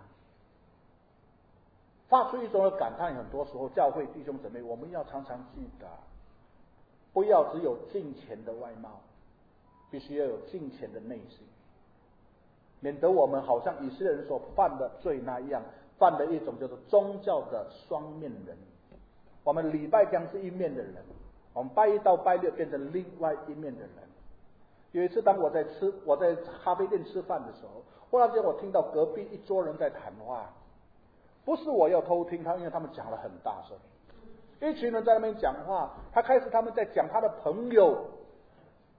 发出一种的感叹。很多时候，教会弟兄姊妹，我们要常常记得，不要只有敬虔的外貌，必须要有敬虔的内心，免得我们好像以色列人所犯的罪那样，犯了一种叫做宗教的双面人。我们礼拜将是一面的人，我们拜一到拜六变成另外一面的人。有一次，当我在吃我在咖啡店吃饭的时候，忽然间我听到隔壁一桌人在谈话，不是我要偷听他，因为他们讲了很大声，一群人在那边讲话，他开始他们在讲他的朋友，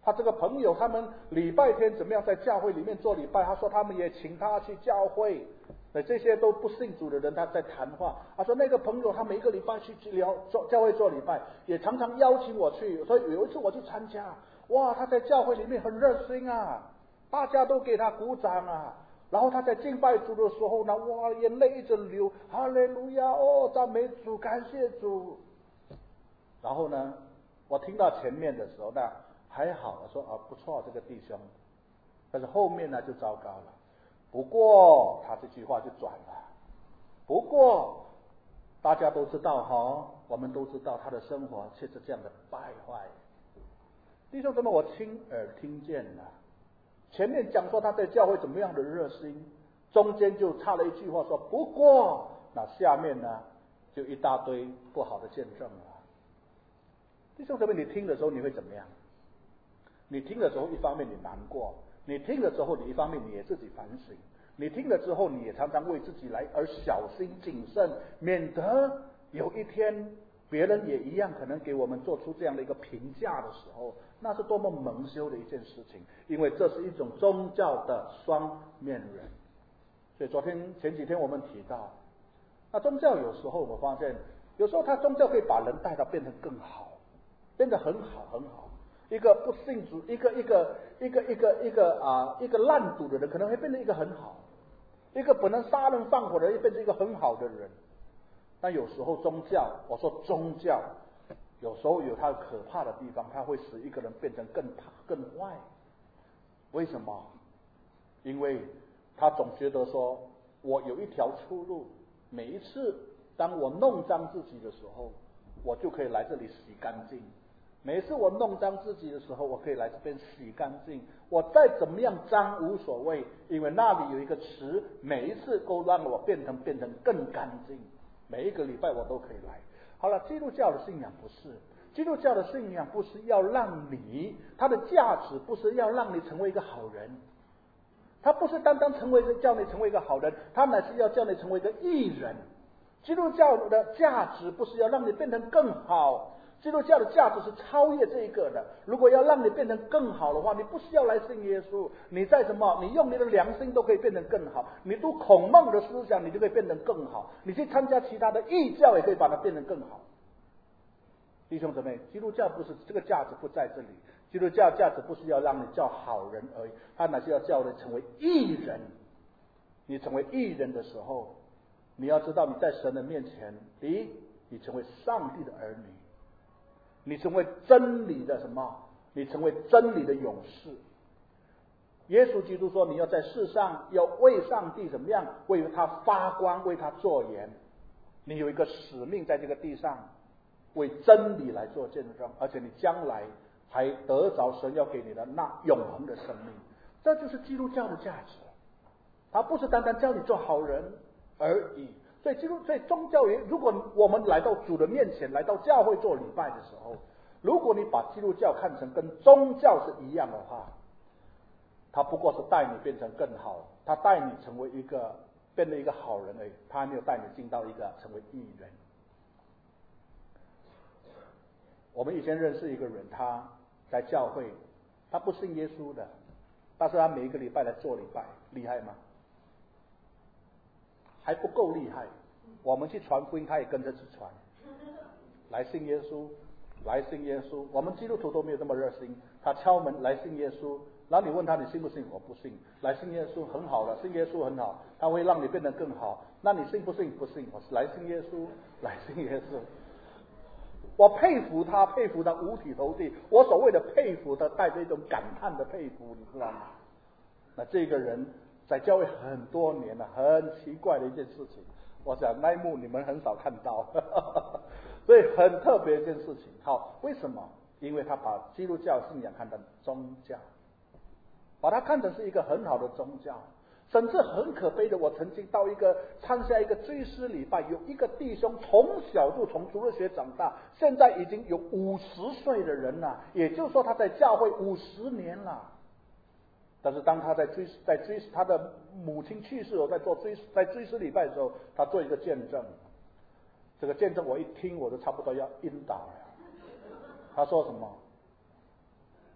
他这个朋友他们礼拜天怎么样在教会里面做礼拜，他说他们也请他去教会，这些都不信主的人他在谈话。他说那个朋友他每一个礼拜去聊做教会做礼拜，也常常邀请我去，所以有一次我去参加，哇，他在教会里面很热心啊，大家都给他鼓掌啊，然后他在敬拜主的时候呢，哇，眼泪一直流，哈利路亚，哦，赞美主，感谢主。然后呢，我听到前面的时候呢还好，我说啊不错这个弟兄，但是后面呢就糟糕了。不过他这句话就转了，不过大家都知道哈，我们都知道他的生活却是这样的败坏。弟兄姊妹，我亲耳听见了，前面讲说他在教会怎么样的热心，中间就插了一句话说不过，那下面呢就一大堆不好的见证了。弟兄姊妹，你听的时候你会怎么样？你听的时候一方面你难过，你听了之后你一方面你也自己反省，你听了之后你也常常为自己来而小心谨慎，免得有一天别人也一样可能给我们做出这样的一个评价的时候，那是多么蒙羞的一件事情，因为这是一种宗教的双面人。所以昨天前几天我们提到，那宗教有时候我们发现，有时候他宗教可以把人带到变得更好，变得很好很好。一个不信主，一个一个一个一个一个啊一个烂赌的人，可能会变成一个很好；一个本能杀人放火的人，变成一个很好的人。但有时候宗教，我说宗教，有时候有它可怕的地方，它会使一个人变成更更坏。为什么？因为他总觉得说，我有一条出路，每一次当我弄脏自己的时候，我就可以来这里洗干净。每次我弄脏自己的时候，我可以来这边洗干净。我再怎么样脏无所谓，因为那里有一个池，每一次都让我变成变成更干净。每一个礼拜我都可以来。好了，基督教的信仰不是，基督教的信仰不是要让你，它的价值不是要让你成为一个好人，它不是单单成为叫你成为一个好人，它乃是要叫你成为一个义人。基督教的价值不是要让你变成更好。基督教的价值是超越这一个的。如果要让你变成更好的话，你不需要来信耶稣，你在什么？你用你的良心都可以变得更好。你读孔孟的思想，你就可以变得更好。你去参加其他的异教，也可以把它变得更好。弟兄姊妹，基督教不是这个价值不在这里。基督教价值不是要让你叫好人而已，它乃是要叫你成为义人。你成为义人的时候，你要知道你在神的面前，第一，你成为上帝的儿女。你成为真理的什么？你成为真理的勇士。耶稣基督说，你要在世上要为上帝怎么样？为他发光，为他做盐。你有一个使命在这个地上，为真理来做见证，而且你将来还得着神要给你的那永恒的生命。这就是基督教的价值。它不是单单教你做好人而已。所以基督，所以宗教也，如果我们来到主的面前，来到教会做礼拜的时候，如果你把基督教看成跟宗教是一样的话，它不过是带你变成更好，它带你成为一个变得一个好人而已，它还没有带你进到一个成为义人。我们以前认识一个人，他在教会，他不信耶稣的，但是他每一个礼拜来做礼拜，厉害吗？还不够厉害，我们去传福音，他也跟着去传，来信耶稣，来信耶稣。我们基督徒都没有这么热心，他敲门来信耶稣，然后你问他你信不信？我不信。来信耶稣很好的，信耶稣很好，他会让你变得更好。那你信不信？不信。我是来信耶稣，来信耶稣。我佩服他，佩服他五体投地。我所谓的佩服，他带着一种感叹的佩服，你知道吗？那这个人在教会很多年了，很奇怪的一件事情。我想那一幕你们很少看到，所以很特别一件事情。好，为什么？因为他把基督教信仰看成宗教，把它看成是一个很好的宗教。甚至很可悲的，我曾经到一个参加一个追思礼拜，有一个弟兄从小就从主日学长大，现在已经有五十岁的人了，也就是说他在教会五十年了。但是当他在追在追他的母亲去世后，在做追在追思礼拜的时候，他做一个见证。这个见证我一听，我就差不多要晕倒了。他说什么？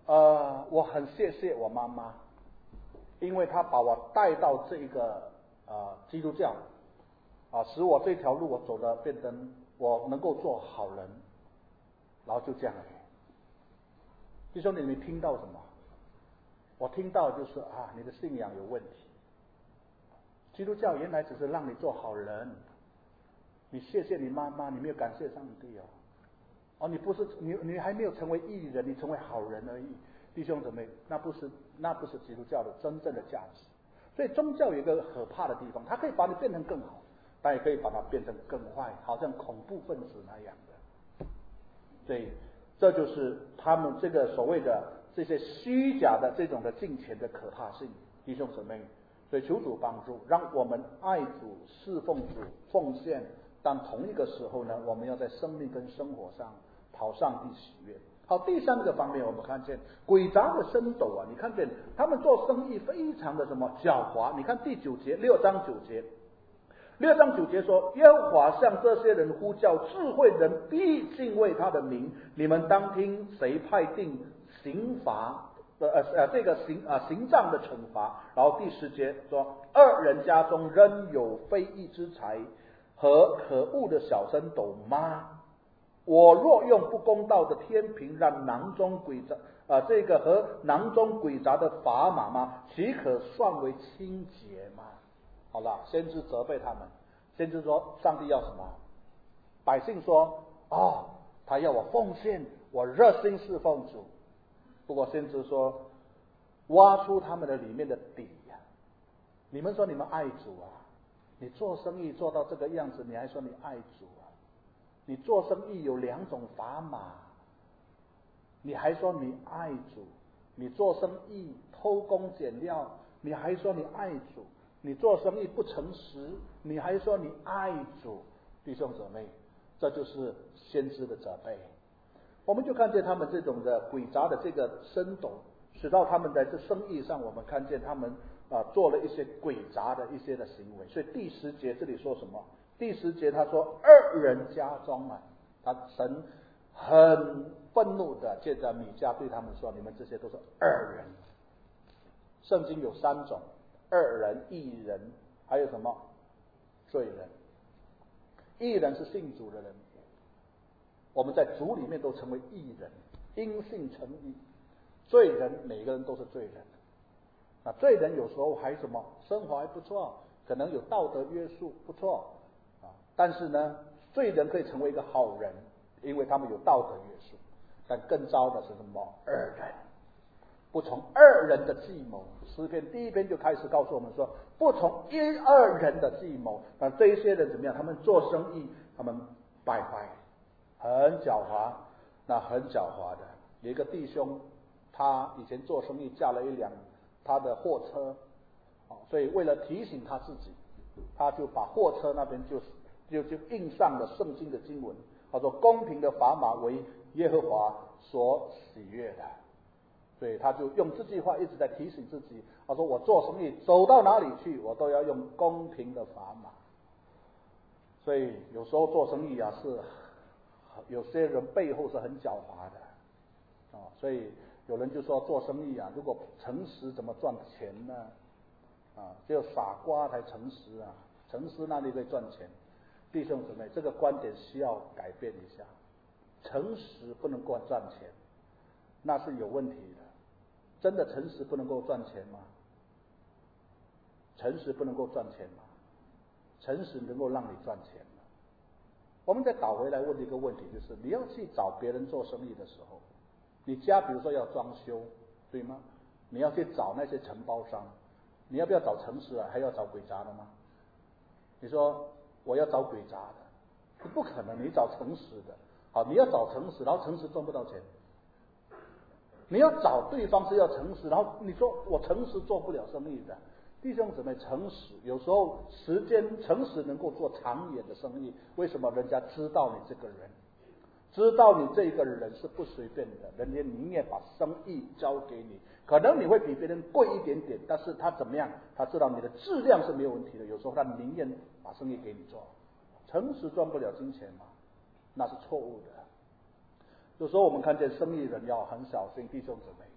呃，我很谢谢我妈妈，因为她把我带到这个呃基督教啊，使我这条路我走的变成我能够做好人，然后就这样而已。弟兄，你你听到什么？我听到就是啊，你的信仰有问题。基督教原来只是让你做好人，你谢谢你妈妈，你没有感谢上帝哦。哦，你不是你你还没有成为义人，你成为好人而已。弟兄姊妹，那不是那不是基督教的真正的价值。所以宗教有一个可怕的地方，它可以把你变成更好，但也可以把它变成更坏，好像恐怖分子那样的。所以这就是他们这个所谓的这些虚假的这种的金钱的可怕性，弟兄姊妹。所以求主帮助，让我们爱主、侍奉主、奉献，但同一个时候呢，我们要在生命跟生活上讨上帝喜悦。好，第三个方面，我们看见诡诈的升斗啊，你看见他们做生意非常的什么狡猾。你看第九节，六章九节，六章九节说，耶和华向这些人呼叫，智慧人必敬畏他的名，你们当听谁派定刑罚呃呃这个刑啊、呃、刑杖的惩罚。然后第十节说，二人家中仍有非义之财和可恶的小升斗吗？我若用不公道的天平让囊中诡诈啊、呃、这个和囊中诡诈的砝码吗？岂可算为清洁吗？好了，先知责备他们，先知说上帝要什么？百姓说哦，他要我奉献，我热心侍奉主。不过先知说，挖出他们的里面的底呀、啊！你们说你们爱主啊？你做生意做到这个样子，你还说你爱主啊？你做生意有两种砝码，你还说你爱主？你做生意偷工减料，你还说你爱主？你做生意不诚实，你还说你爱主？弟兄姊妹，这就是先知的责备。我们就看见他们这种的诡诈的这个升斗，使到他们在这生意上，我们看见他们啊做了一些诡诈的一些的行为。所以第十节这里说什么？第十节他说，二人家中啊，他神很愤怒的借着米迦对他们说，你们这些都是二人。圣经有三种：二人、义人，还有什么罪人。义人是信主的人，我们在主里面都成为义人，因信称义。罪人每个人都是罪人，啊，罪人有时候还什么生活还不错，可能有道德约束不错啊，但是呢，罪人可以成为一个好人，因为他们有道德约束。但更糟的是什么？二人不从二人的计谋。诗篇第一篇就开始告诉我们说，不从一二人的计谋。那这一些人怎么样？他们做生意，他们败坏，很狡猾，那很狡猾的。有一个弟兄，他以前做生意驾了一辆他的货车，所以为了提醒他自己，他就把货车那边就就就印上了圣经的经文，他说公平的砝码为耶和华所喜悦的。所以他就用这句话一直在提醒自己，他说我做生意走到哪里去，我都要用公平的砝码。所以有时候做生意啊，是有些人背后是很狡猾的啊。所以有人就说做生意啊，如果诚实怎么赚钱呢？啊，只有傻瓜才诚实啊，诚实哪里可以赚钱？弟兄姊妹，这个观点需要改变一下。诚实不能够赚钱，那是有问题的。真的诚实不能够赚钱吗？诚实不能够赚钱吗？诚实能够让你赚钱吗？我们再倒回来问一个问题，就是你要去找别人做生意的时候，你家比如说要装修，对吗？你要去找那些承包商，你要不要找诚实啊？还要找诡诈的吗？你说我要找诡诈的，不可能，你找诚实的。好，你要找诚实，然后诚实赚不到钱。你要找对方是要诚实，然后你说我诚实做不了生意的。弟兄姊妹，诚实有时候时间诚实能够做长远的生意。为什么？人家知道你这个人，知道你这个人是不随便的，人家宁愿把生意交给你。可能你会比别人贵一点点，但是他怎么样？他知道你的质量是没有问题的。有时候他宁愿把生意给你做。诚实赚不了金钱吗？那是错误的。有时候我们看见生意人要很小心，弟兄姊妹，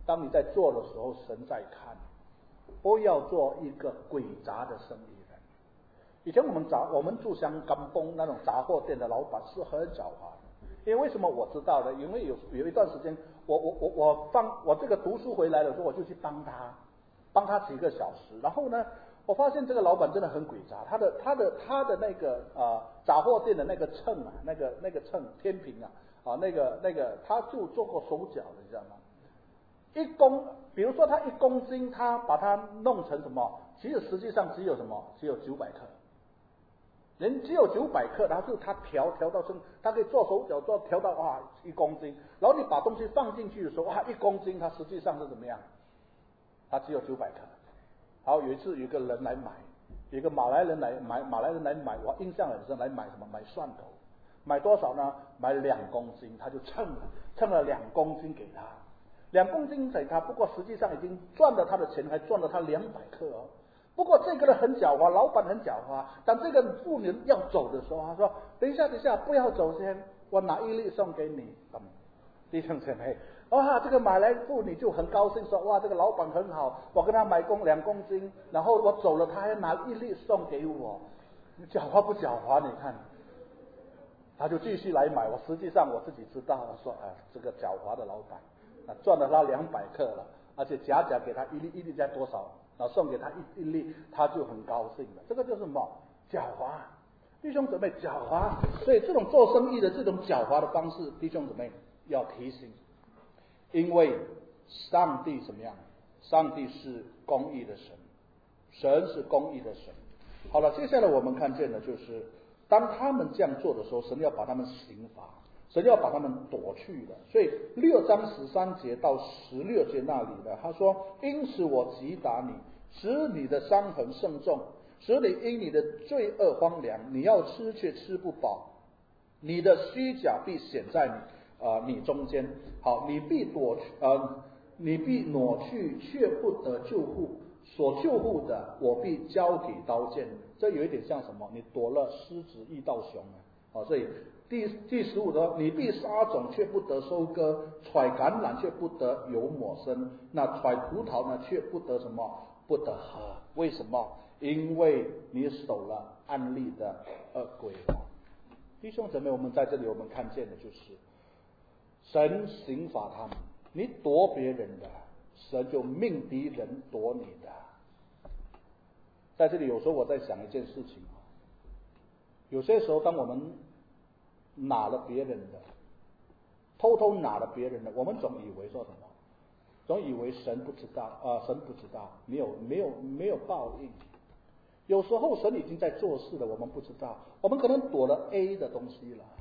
当你在做的时候，神在看，不要做一个诡诈的生意人。以前我们杂我们住香港东那种杂货店的老板是很狡猾的，因为为什么我知道呢？因为有有一段时间，我我我我放我这个读书回来的时候，我就去帮他，帮他几个小时，然后呢，我发现这个老板真的很诡诈，他的他的他的那个啊、呃、杂货店的那个秤啊，那个那个秤天平啊啊那个那个他就做过手脚的，你知道吗？一公，比如说他一公斤，他把它弄成什么？其实实际上只有什么？只有九百克。人只有九百克，然后就他调调到称，他可以做手脚做调到哇一公斤，然后你把东西放进去的时候，哇一公斤，它实际上是怎么样？它只有九百克。然后有一次有一个人来买，有一个马来人来买，马来人来买，我印象很深，来买什么？买蒜头，买多少呢？买两公斤，他就称了，称了两公斤给他，两公斤给他，不过实际上已经赚了他的钱，还赚了他两百克哦。不过这个人很狡猾，老板很狡猾。当这个妇女要走的时候，他说：“等一下，等一下，不要走先，我拿一粒送给你。”弟兄姐妹，哇，这个马来妇女就很高兴说：“哇，这个老板很好，我跟他买公两公斤，然后我走了，他还拿一粒送给我。”你狡猾不狡猾？你看，他就继续来买。我实际上我自己知道，我说啊，这个狡猾的老板，啊赚了他两百克了，而且假假给他一粒，一粒在多少？然后送给他一一粒，他就很高兴了。这个就是什么？狡猾，弟兄姊妹，狡猾。所以这种做生意的这种狡猾的方式，弟兄姊妹要提醒，因为上帝怎么样？上帝是公义的神，神是公义的神。好了，接下来我们看见的就是，当他们这样做的时候，神要把他们刑罚，神要把他们夺去的。所以六章十三节到十六节那里呢，他说：“因此我击打你，使你的伤痕甚重，使你因你的罪恶荒凉，你要吃却吃不饱，你的虚假必显在你啊、呃、你中间。好，你必躲去呃，你必挪去，却不得救护。所救护的，我必交给刀剑。”这有一点像什么？你躲了狮子，遇到熊啊！好，所以第第十五的，你必撒种却不得收割，揣橄榄却不得有抹生，那揣葡萄呢却不得什么？不得喝。为什么？因为你守了安利的恶规。弟兄姊妹，我们在这里我们看见的就是神刑罚他们，你夺别人的，神就命敌人夺你的。在这里有时候我在想一件事情，有些时候当我们拿了别人的，偷偷拿了别人的，我们总以为说什么？总以为神不知道啊、呃，神不知道，没有没有没有报应。有时候神已经在做事了，我们不知道，我们可能躲了 A 的东西了。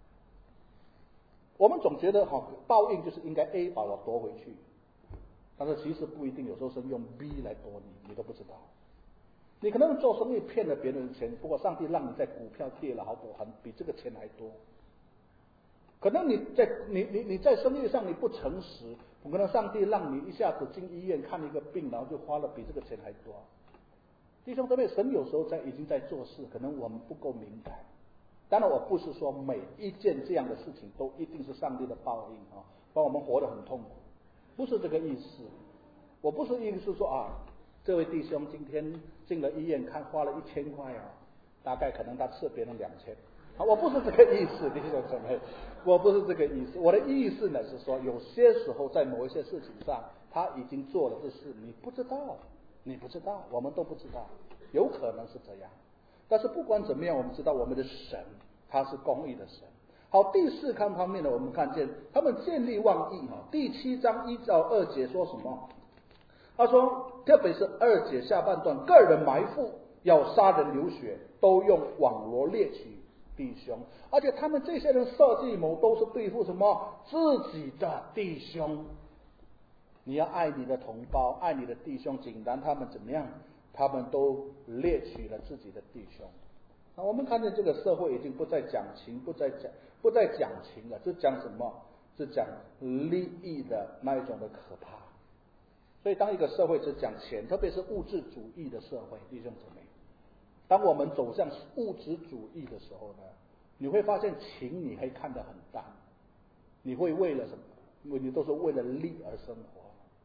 我们总觉得哈、哦，报应就是应该 A 把我夺回去，但是其实不一定，有时候神用 B 来夺你，你都不知道。你可能做生意骗了别人的钱，不过上帝让你在股票跌了好多，很比这个钱还多。可能你在你你你在生意上你不诚实，可能上帝让你一下子进医院看一个病，然后就花了比这个钱还多。弟兄姊妹，神有时候在已经在做事，可能我们不够明白。当然，我不是说每一件这样的事情都一定是上帝的报应啊，把我们活得很痛苦，不是这个意思。我不是意思说啊。这位弟兄今天进了医院看花了一千块啊，大概可能他吃别人两千，啊，我不是这个意思，弟兄姊妹，我不是这个意思。我的意思呢是说，有些时候在某一些事情上，他已经做了这事，你不知道，你不知道，我们都不知道，有可能是这样。但是不管怎么样，我们知道我们的神他是公义的神。好，第四看方面呢，我们看见他们见利忘义哈。第七章一到二节说什么？他说，特别是二节下半段，个人埋伏，要杀人流血，都用网罗猎取弟兄，而且他们这些人设计谋都是对付什么？自己的弟兄。你要爱你的同胞，爱你的弟兄，竟然他们怎么样？他们都猎取了自己的弟兄。那我们看见这个社会已经不再讲情，不再讲不再讲情了，是讲什么？是讲利益的那一种的可怕。所以，当一个社会只讲钱，特别是物质主义的社会，弟兄姊妹，当我们走向物质主义的时候呢，你会发现情你会看得很淡，你会为了什么？你都是为了利而生活。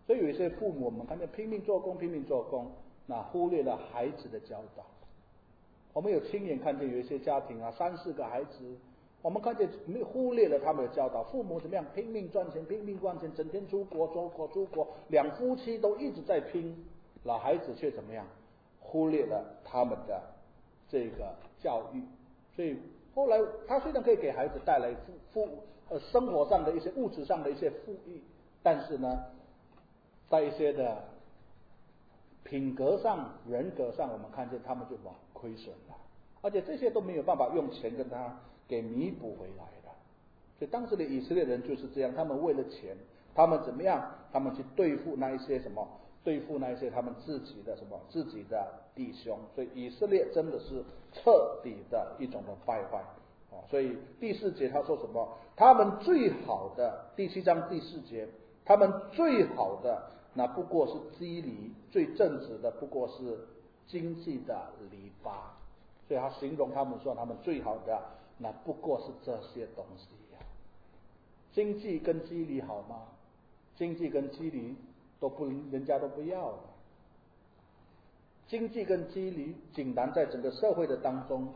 所以有一些父母，我们看见拼命做工，拼命做工，那忽略了孩子的教导。我们有亲眼看见有一些家庭啊，三四个孩子，我们看见忽略了他们的教导。父母怎么样拼命赚钱，拼命赚钱，整天出国出国出国，两夫妻都一直在拼，老孩子却怎么样？忽略了他们的这个教育。所以后来他虽然可以给孩子带来富富呃生活上的一些物质上的一些富裕，但是呢，在一些的品格上、人格上，我们看见他们就往亏损了，而且这些都没有办法用钱跟他给弥补回来的。所以当时的以色列人就是这样，他们为了钱，他们怎么样？他们去对付那一些什么？对付那一些他们自己的什么？自己的弟兄。所以以色列真的是彻底的一种的败坏。所以第四节他说什么？他们最好的，第七章第四节，他们最好的那不过是基离，最正直的不过是经济的篱笆。所以他形容他们说，他们最好的那不过是这些东西呀。经济跟基离好吗？经济跟基离都不，人家都不要了。经济跟基离竟然在整个社会的当中，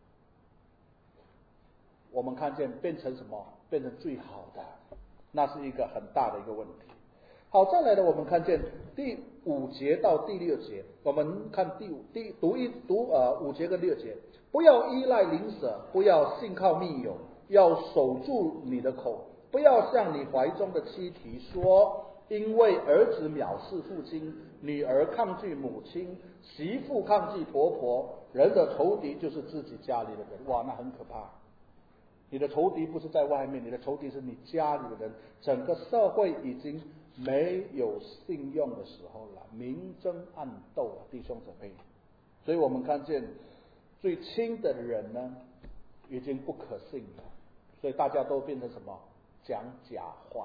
我们看见变成什么？变成最好的，那是一个很大的一个问题。好，再来的我们看见第五节到第六节，我们看第五第读一读呃五节跟六节，不要依赖邻舍，不要信靠密友，要守住你的口，不要向你怀中的妻提说，因为儿子藐视父亲，女儿抗拒母亲，媳妇抗拒婆婆，人的仇敌就是自己家里的人。哇，那很可怕。你的仇敌不是在外面，你的仇敌是你家里的人。整个社会已经没有信用的时候了，明争暗斗了，弟兄姊妹。所以我们看见最亲的人呢，已经不可信了，所以大家都变成什么？讲假话。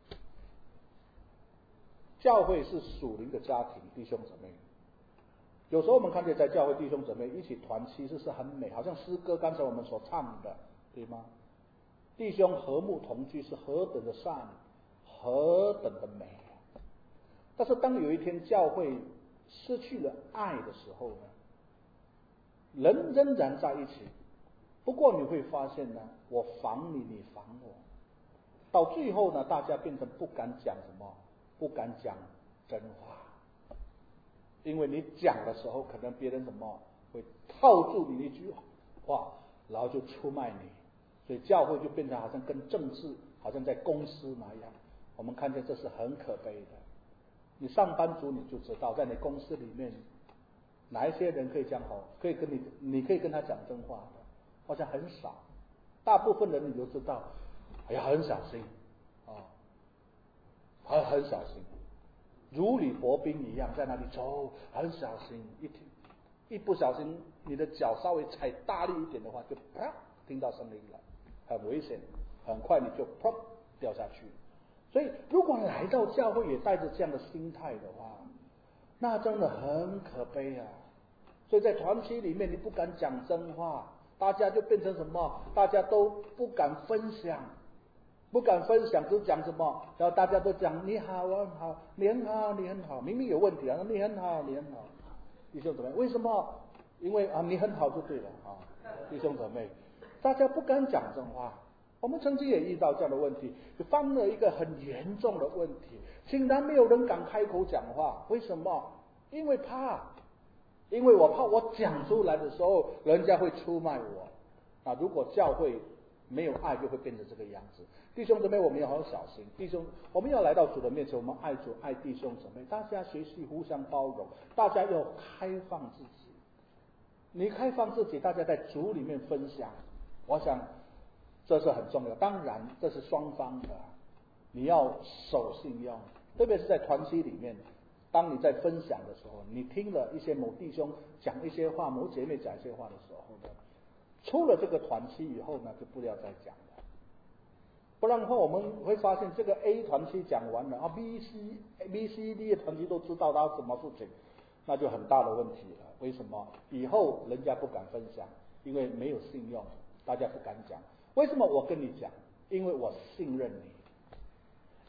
教会是属灵的家庭，弟兄姊妹。有时候我们看见在教会弟兄姊妹一起团，其实是很美，好像诗歌刚才我们所唱的，对吗？弟兄和睦同居是何等的善，何等的美。但是当有一天教会失去了爱的时候呢，人仍然在一起，不过你会发现呢，我防你，你防我，到最后呢，大家变成不敢讲什么，不敢讲真话，因为你讲的时候，可能别人什么会套住你一句话，然后就出卖你。所以教会就变成好像跟政治好像在公司那样，我们看见这是很可悲的。你上班族你就知道，在你公司里面哪一些人可以讲好，可以跟你，你可以跟他讲真话的，好像很少。大部分人你就知道，哎呀，很小心啊，很很小心，如履薄冰一样在那里走，很小心，一听一不小心你的脚稍微踩大力一点的话，就啪听到声音了，很危险，很快你就砰掉下去。所以如果来到教会也带着这样的心态的话，那真的很可悲啊。所以在团体里面你不敢讲真话，大家就变成什么？大家都不敢分享，不敢分享，只讲什么？然后大家都讲你好，我很好，你很好，你很好，明明有问题啊，你很好，你很好，弟兄姊妹，为什么？因为啊，你很好就对了啊，弟兄姊妹，大家不敢讲真话。我们曾经也遇到这样的问题，犯了一个很严重的问题，竟然没有人敢开口讲话。为什么？因为怕，因为我怕我讲出来的时候，人家会出卖我。啊，如果教会没有爱，就会变成这个样子。弟兄姊妹，我们要好好小心。弟兄，我们要来到主的面前，我们爱主爱弟兄姊妹，大家学习互相包容，大家要开放自己。你开放自己，大家在主里面分享，我想这是很重要。当然这是双方的，你要守信用，特别是在团体里面，当你在分享的时候，你听了一些某弟兄讲一些话，某姐妹讲一些话的时候呢，出了这个团体以后呢，就不要再讲了。不然的话，我们会发现这个 A 团体讲完了啊 ，B、C、B、C、D 的团体都知道他什么事情，那就很大的问题了。为什么？以后人家不敢分享，因为没有信用，大家不敢讲。为什么我跟你讲？因为我信任你，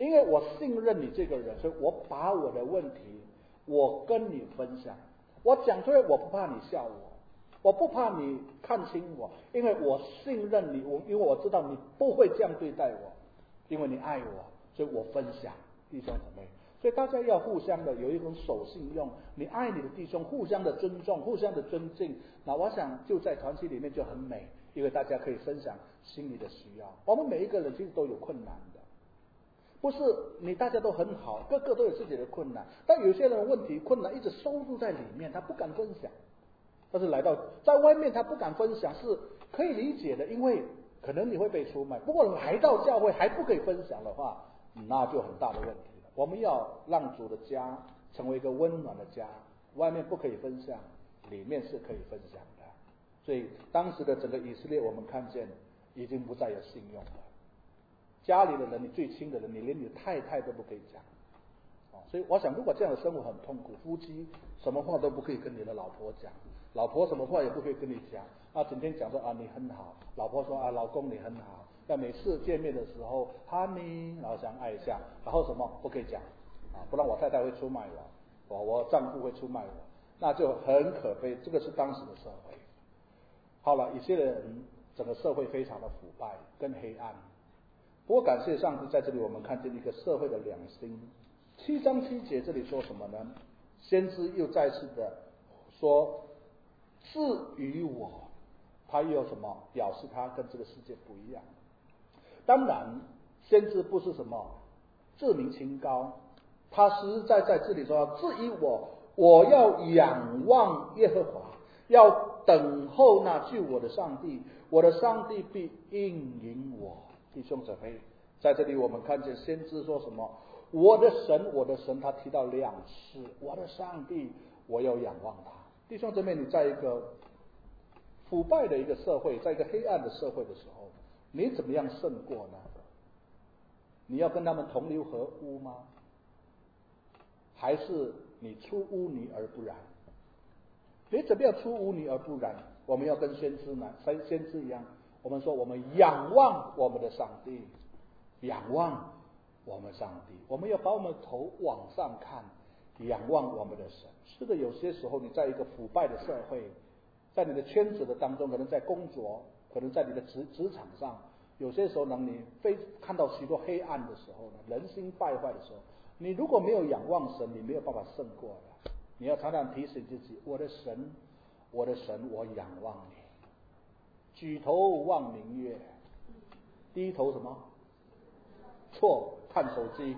因为我信任你这个人，所以我把我的问题我跟你分享，我讲出来，我不怕你笑我，我不怕你看清我，因为我信任你，我因为我知道你不会这样对待我，因为你爱我，所以我分享。弟兄姊妹，所以大家要互相的有一种守信用，你爱你的弟兄，互相的尊重，互相的尊敬，那我想就在团体里面就很美，因为大家可以分享心里的需要。我们每一个人其实都有困难的，不是你大家都很好，个个都有自己的困难，但有些人问题困难一直收住在里面，他不敢分享。但是来到在外面他不敢分享是可以理解的，因为可能你会被出卖。不过来到教会还不可以分享的话，那就很大的问题了。我们要让主的家成为一个温暖的家，外面不可以分享，里面是可以分享的。所以当时的整个以色列，我们看见已经不再有信用了。家里的人，你最亲的人，你连你的太太都不可以讲。所以我想，如果这样的生活很痛苦，夫妻什么话都不可以跟你的老婆讲，老婆什么话也不可以跟你讲，啊，整天讲说啊你很好，老婆说啊老公你很好，但每次见面的时候 honey 然后相爱一下，然后什么不可以讲啊，不然我太太会出卖我，我我丈夫会出卖我，那就很可悲。这个是当时的社会。好了，以色列人整个社会非常的腐败跟黑暗。不过感谢上帝，在这里我们看见一个社会的良心。七章七节这里说什么呢？先知又再次的说，至于我，他又什么表示他跟这个世界不一样。当然先知不是什么自命清高，他实实在在这里说，至于我，我要仰望耶和华，要等候那救我的上帝，我的上帝必应允我。弟兄姊妹，在这里我们看见先知说什么？我的神，我的神，他提到两次，我的上帝，我要仰望他。弟兄姊妹，你在一个腐败的一个社会，在一个黑暗的社会的时候，你怎么样胜过呢？你要跟他们同流合污吗？还是你出污泥而不染？你怎么样出污泥而不染？我们要跟先知呢，跟先知一样，我们说我们仰望我们的上帝，仰望我们上帝，我们要把我们的头往上看，仰望我们的神。是的，有些时候你在一个腐败的社会，在你的圈子的当中，可能在工作，可能在你的职职场上，有些时候呢，你非看到许多黑暗的时候呢，人心败坏的时候，你如果没有仰望神，你没有办法胜过的。你要常常提醒自己，我的神，我的神，我仰望你。举头望明月，低头什么？错，看手机。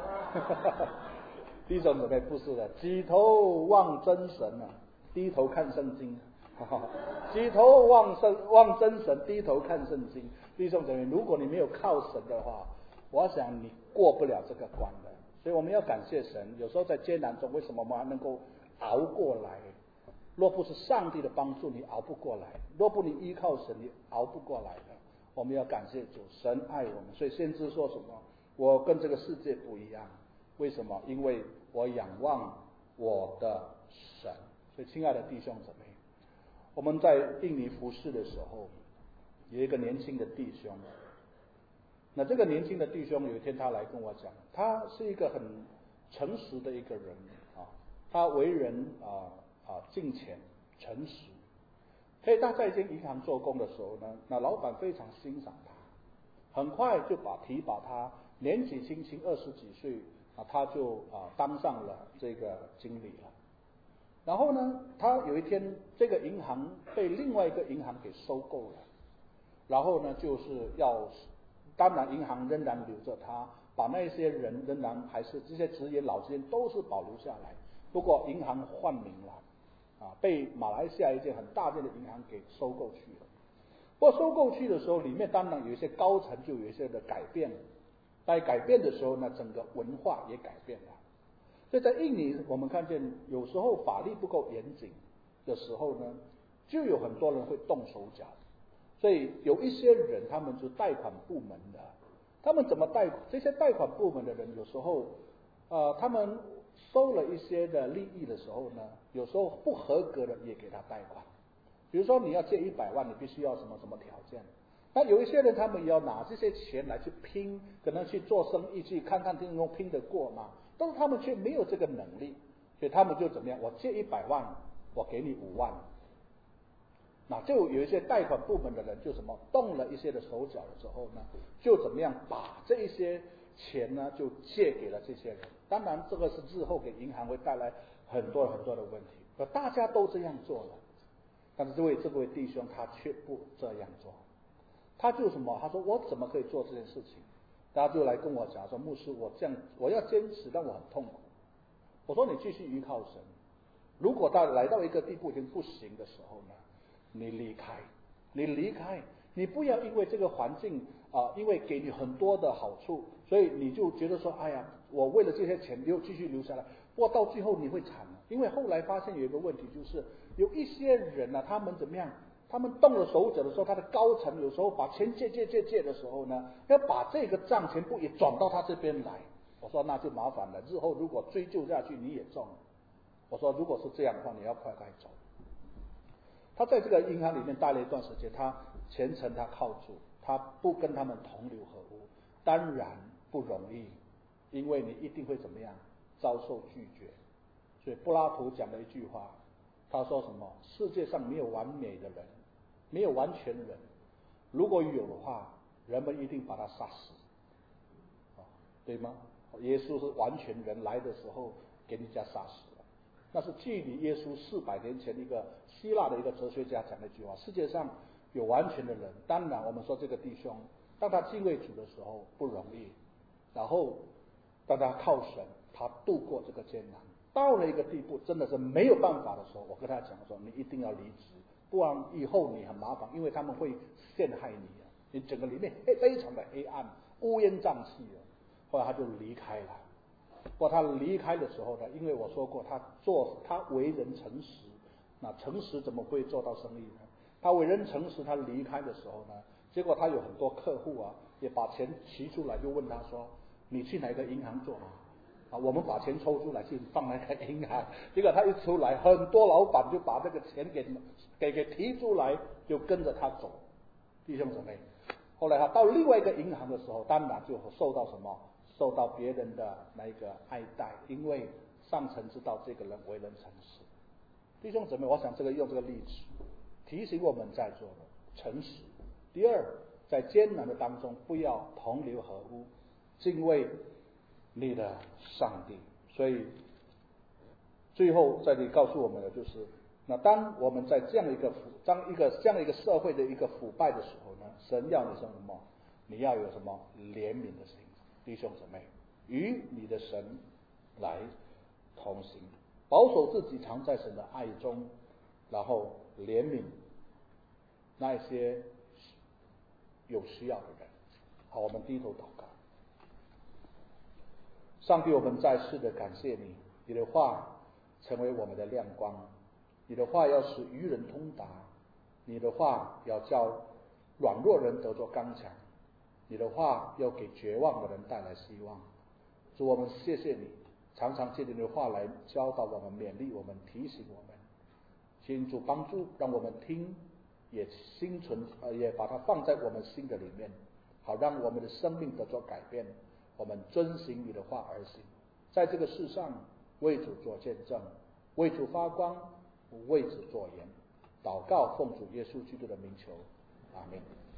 弟兄姊妹，不是的，举头望真神啊，低头看圣经。举头望圣望真神，低头看圣经。弟兄姊妹，如果你没有靠神的话，我想你过不了这个关的。所以我们要感谢神，有时候在艰难中，为什么我们还能够熬过来？若不是上帝的帮助，你熬不过来；若不你依靠神，你熬不过来的。我们要感谢主，神爱我们。所以先知说什么？我跟这个世界不一样。为什么？因为我仰望我的神。所以亲爱的弟兄姊妹，我们在印尼服侍的时候，有一个年轻的弟兄。那这个年轻的弟兄有一天他来跟我讲，他是一个很诚实的一个人啊，他为人啊啊敬虔诚实，所以他在一间银行做工的时候呢，那老板非常欣赏他，很快就把提拔他，年纪轻轻二十几岁啊，他就啊当上了这个经理了。然后呢，他有一天这个银行被另外一个银行给收购了，然后呢就是要。当然，银行仍然留着他，把那些人仍然还是这些职员、老职员都是保留下来。不过，银行换名了，啊，被马来西亚一间很大间的银行给收购去了。不过，收购去的时候，里面当然有一些高层就有一些的改变。在改变的时候呢，整个文化也改变了。所以在印尼，我们看见有时候法律不够严谨的时候呢，就有很多人会动手脚。所以有一些人，他们就是贷款部门的，他们怎么贷？这些贷款部门的人，有时候，呃，他们收了一些的利益的时候呢，有时候不合格的也给他贷款。比如说你要借一百万，你必须要什么什么条件？ 那有一些人他们也要拿这些钱来去拼，可能去做生意，去看看能够拼得过吗？但是他们却没有这个能力，所以他们就怎么样？我借一百万，我给你五万。那就有一些贷款部门的人就什么动了一些的手脚的时候呢，就怎么样把这一些钱呢就借给了这些人。当然这个是日后给银行会带来很多很多的问题，可大家都这样做了，但是这位这位弟兄他却不这样做，他就什么？他说我怎么可以做这件事情？大家就来跟我讲说，牧师，我这样我要坚持，但我很痛苦。我说你继续依靠神，如果到来到一个地步已经不行的时候呢，你离开，你离开，你不要因为这个环境啊、呃，因为给你很多的好处，所以你就觉得说，哎呀，我为了这些钱又继续留下来，不过到最后你会惨了，因为后来发现有一个问题，就是有一些人呢、啊，他们怎么样？他们动了手脚的时候，他的高层有时候把钱借借借借的时候呢，要把这个账全部也转到他这边来。我说那就麻烦了，日后如果追究下去你也中了。我说如果是这样的话，你要快快走。他在这个银行里面待了一段时间，他全程他靠住，他不跟他们同流合污，当然不容易，因为你一定会怎么样遭受拒绝。所以柏拉图讲了一句话，他说什么？世界上没有完美的人，没有完全人，如果有的话，人们一定把他杀死，对吗？耶稣是完全人，来的时候给人家杀死了，那是距离耶稣四百年前一个希腊的一个哲学家讲的一句话：世界上有完全的人，当然我们说这个弟兄，当他敬畏主的时候不容易，然后当他靠神，他度过这个艰难，到了一个地步真的是没有办法的时候，我跟他讲说，你一定要离职，不然以后你很麻烦，因为他们会陷害你啊，你整个里面非常的黑暗，乌烟瘴气的。后来他就离开了。不过他离开的时候呢，因为我说过他做他为人诚实，那诚实怎么会做到生意呢？他为人诚实，他离开的时候呢，结果他有很多客户啊，也把钱提出来，就问他说：“你去哪个银行做啊？”啊，我们把钱抽出来去放那个银行。结果他一出来，很多老板就把这个钱给给给提出来，就跟着他走。弟兄姊妹，后来他到另外一个银行的时候，当然就受到什么？受到别人的那一个爱戴，因为上层知道这个人为人诚实。弟兄姊妹，我想这个用这个例子提醒我们在座的诚实。第二，在艰难的当中不要同流合污，敬畏你的上帝。所以最后在这里告诉我们的就是，那当我们在这样一个当一个这样一个社会的一个腐败的时候呢，神要你什么？你要有什么怜悯的心。弟兄姊妹，与你的神来同行，保守自己常在神的爱中，然后怜悯那一些有需要的人。好，我们低头祷告。上帝，我们再次的感谢你，你的话成为我们的亮光，你的话要使愚人通达，你的话要叫软弱人得着刚强，你的话要给绝望的人带来希望。主，我们谢谢你，常常借你的话来教导我们、勉励我们、提醒我们。请主帮助，让我们听，也心存，呃，也把它放在我们心的里面，好让我们的生命得着改变。我们遵行你的话而行，在这个世上为主做见证，为主发光，为主做盐。祷告，奉主耶稣基督的名求，阿们。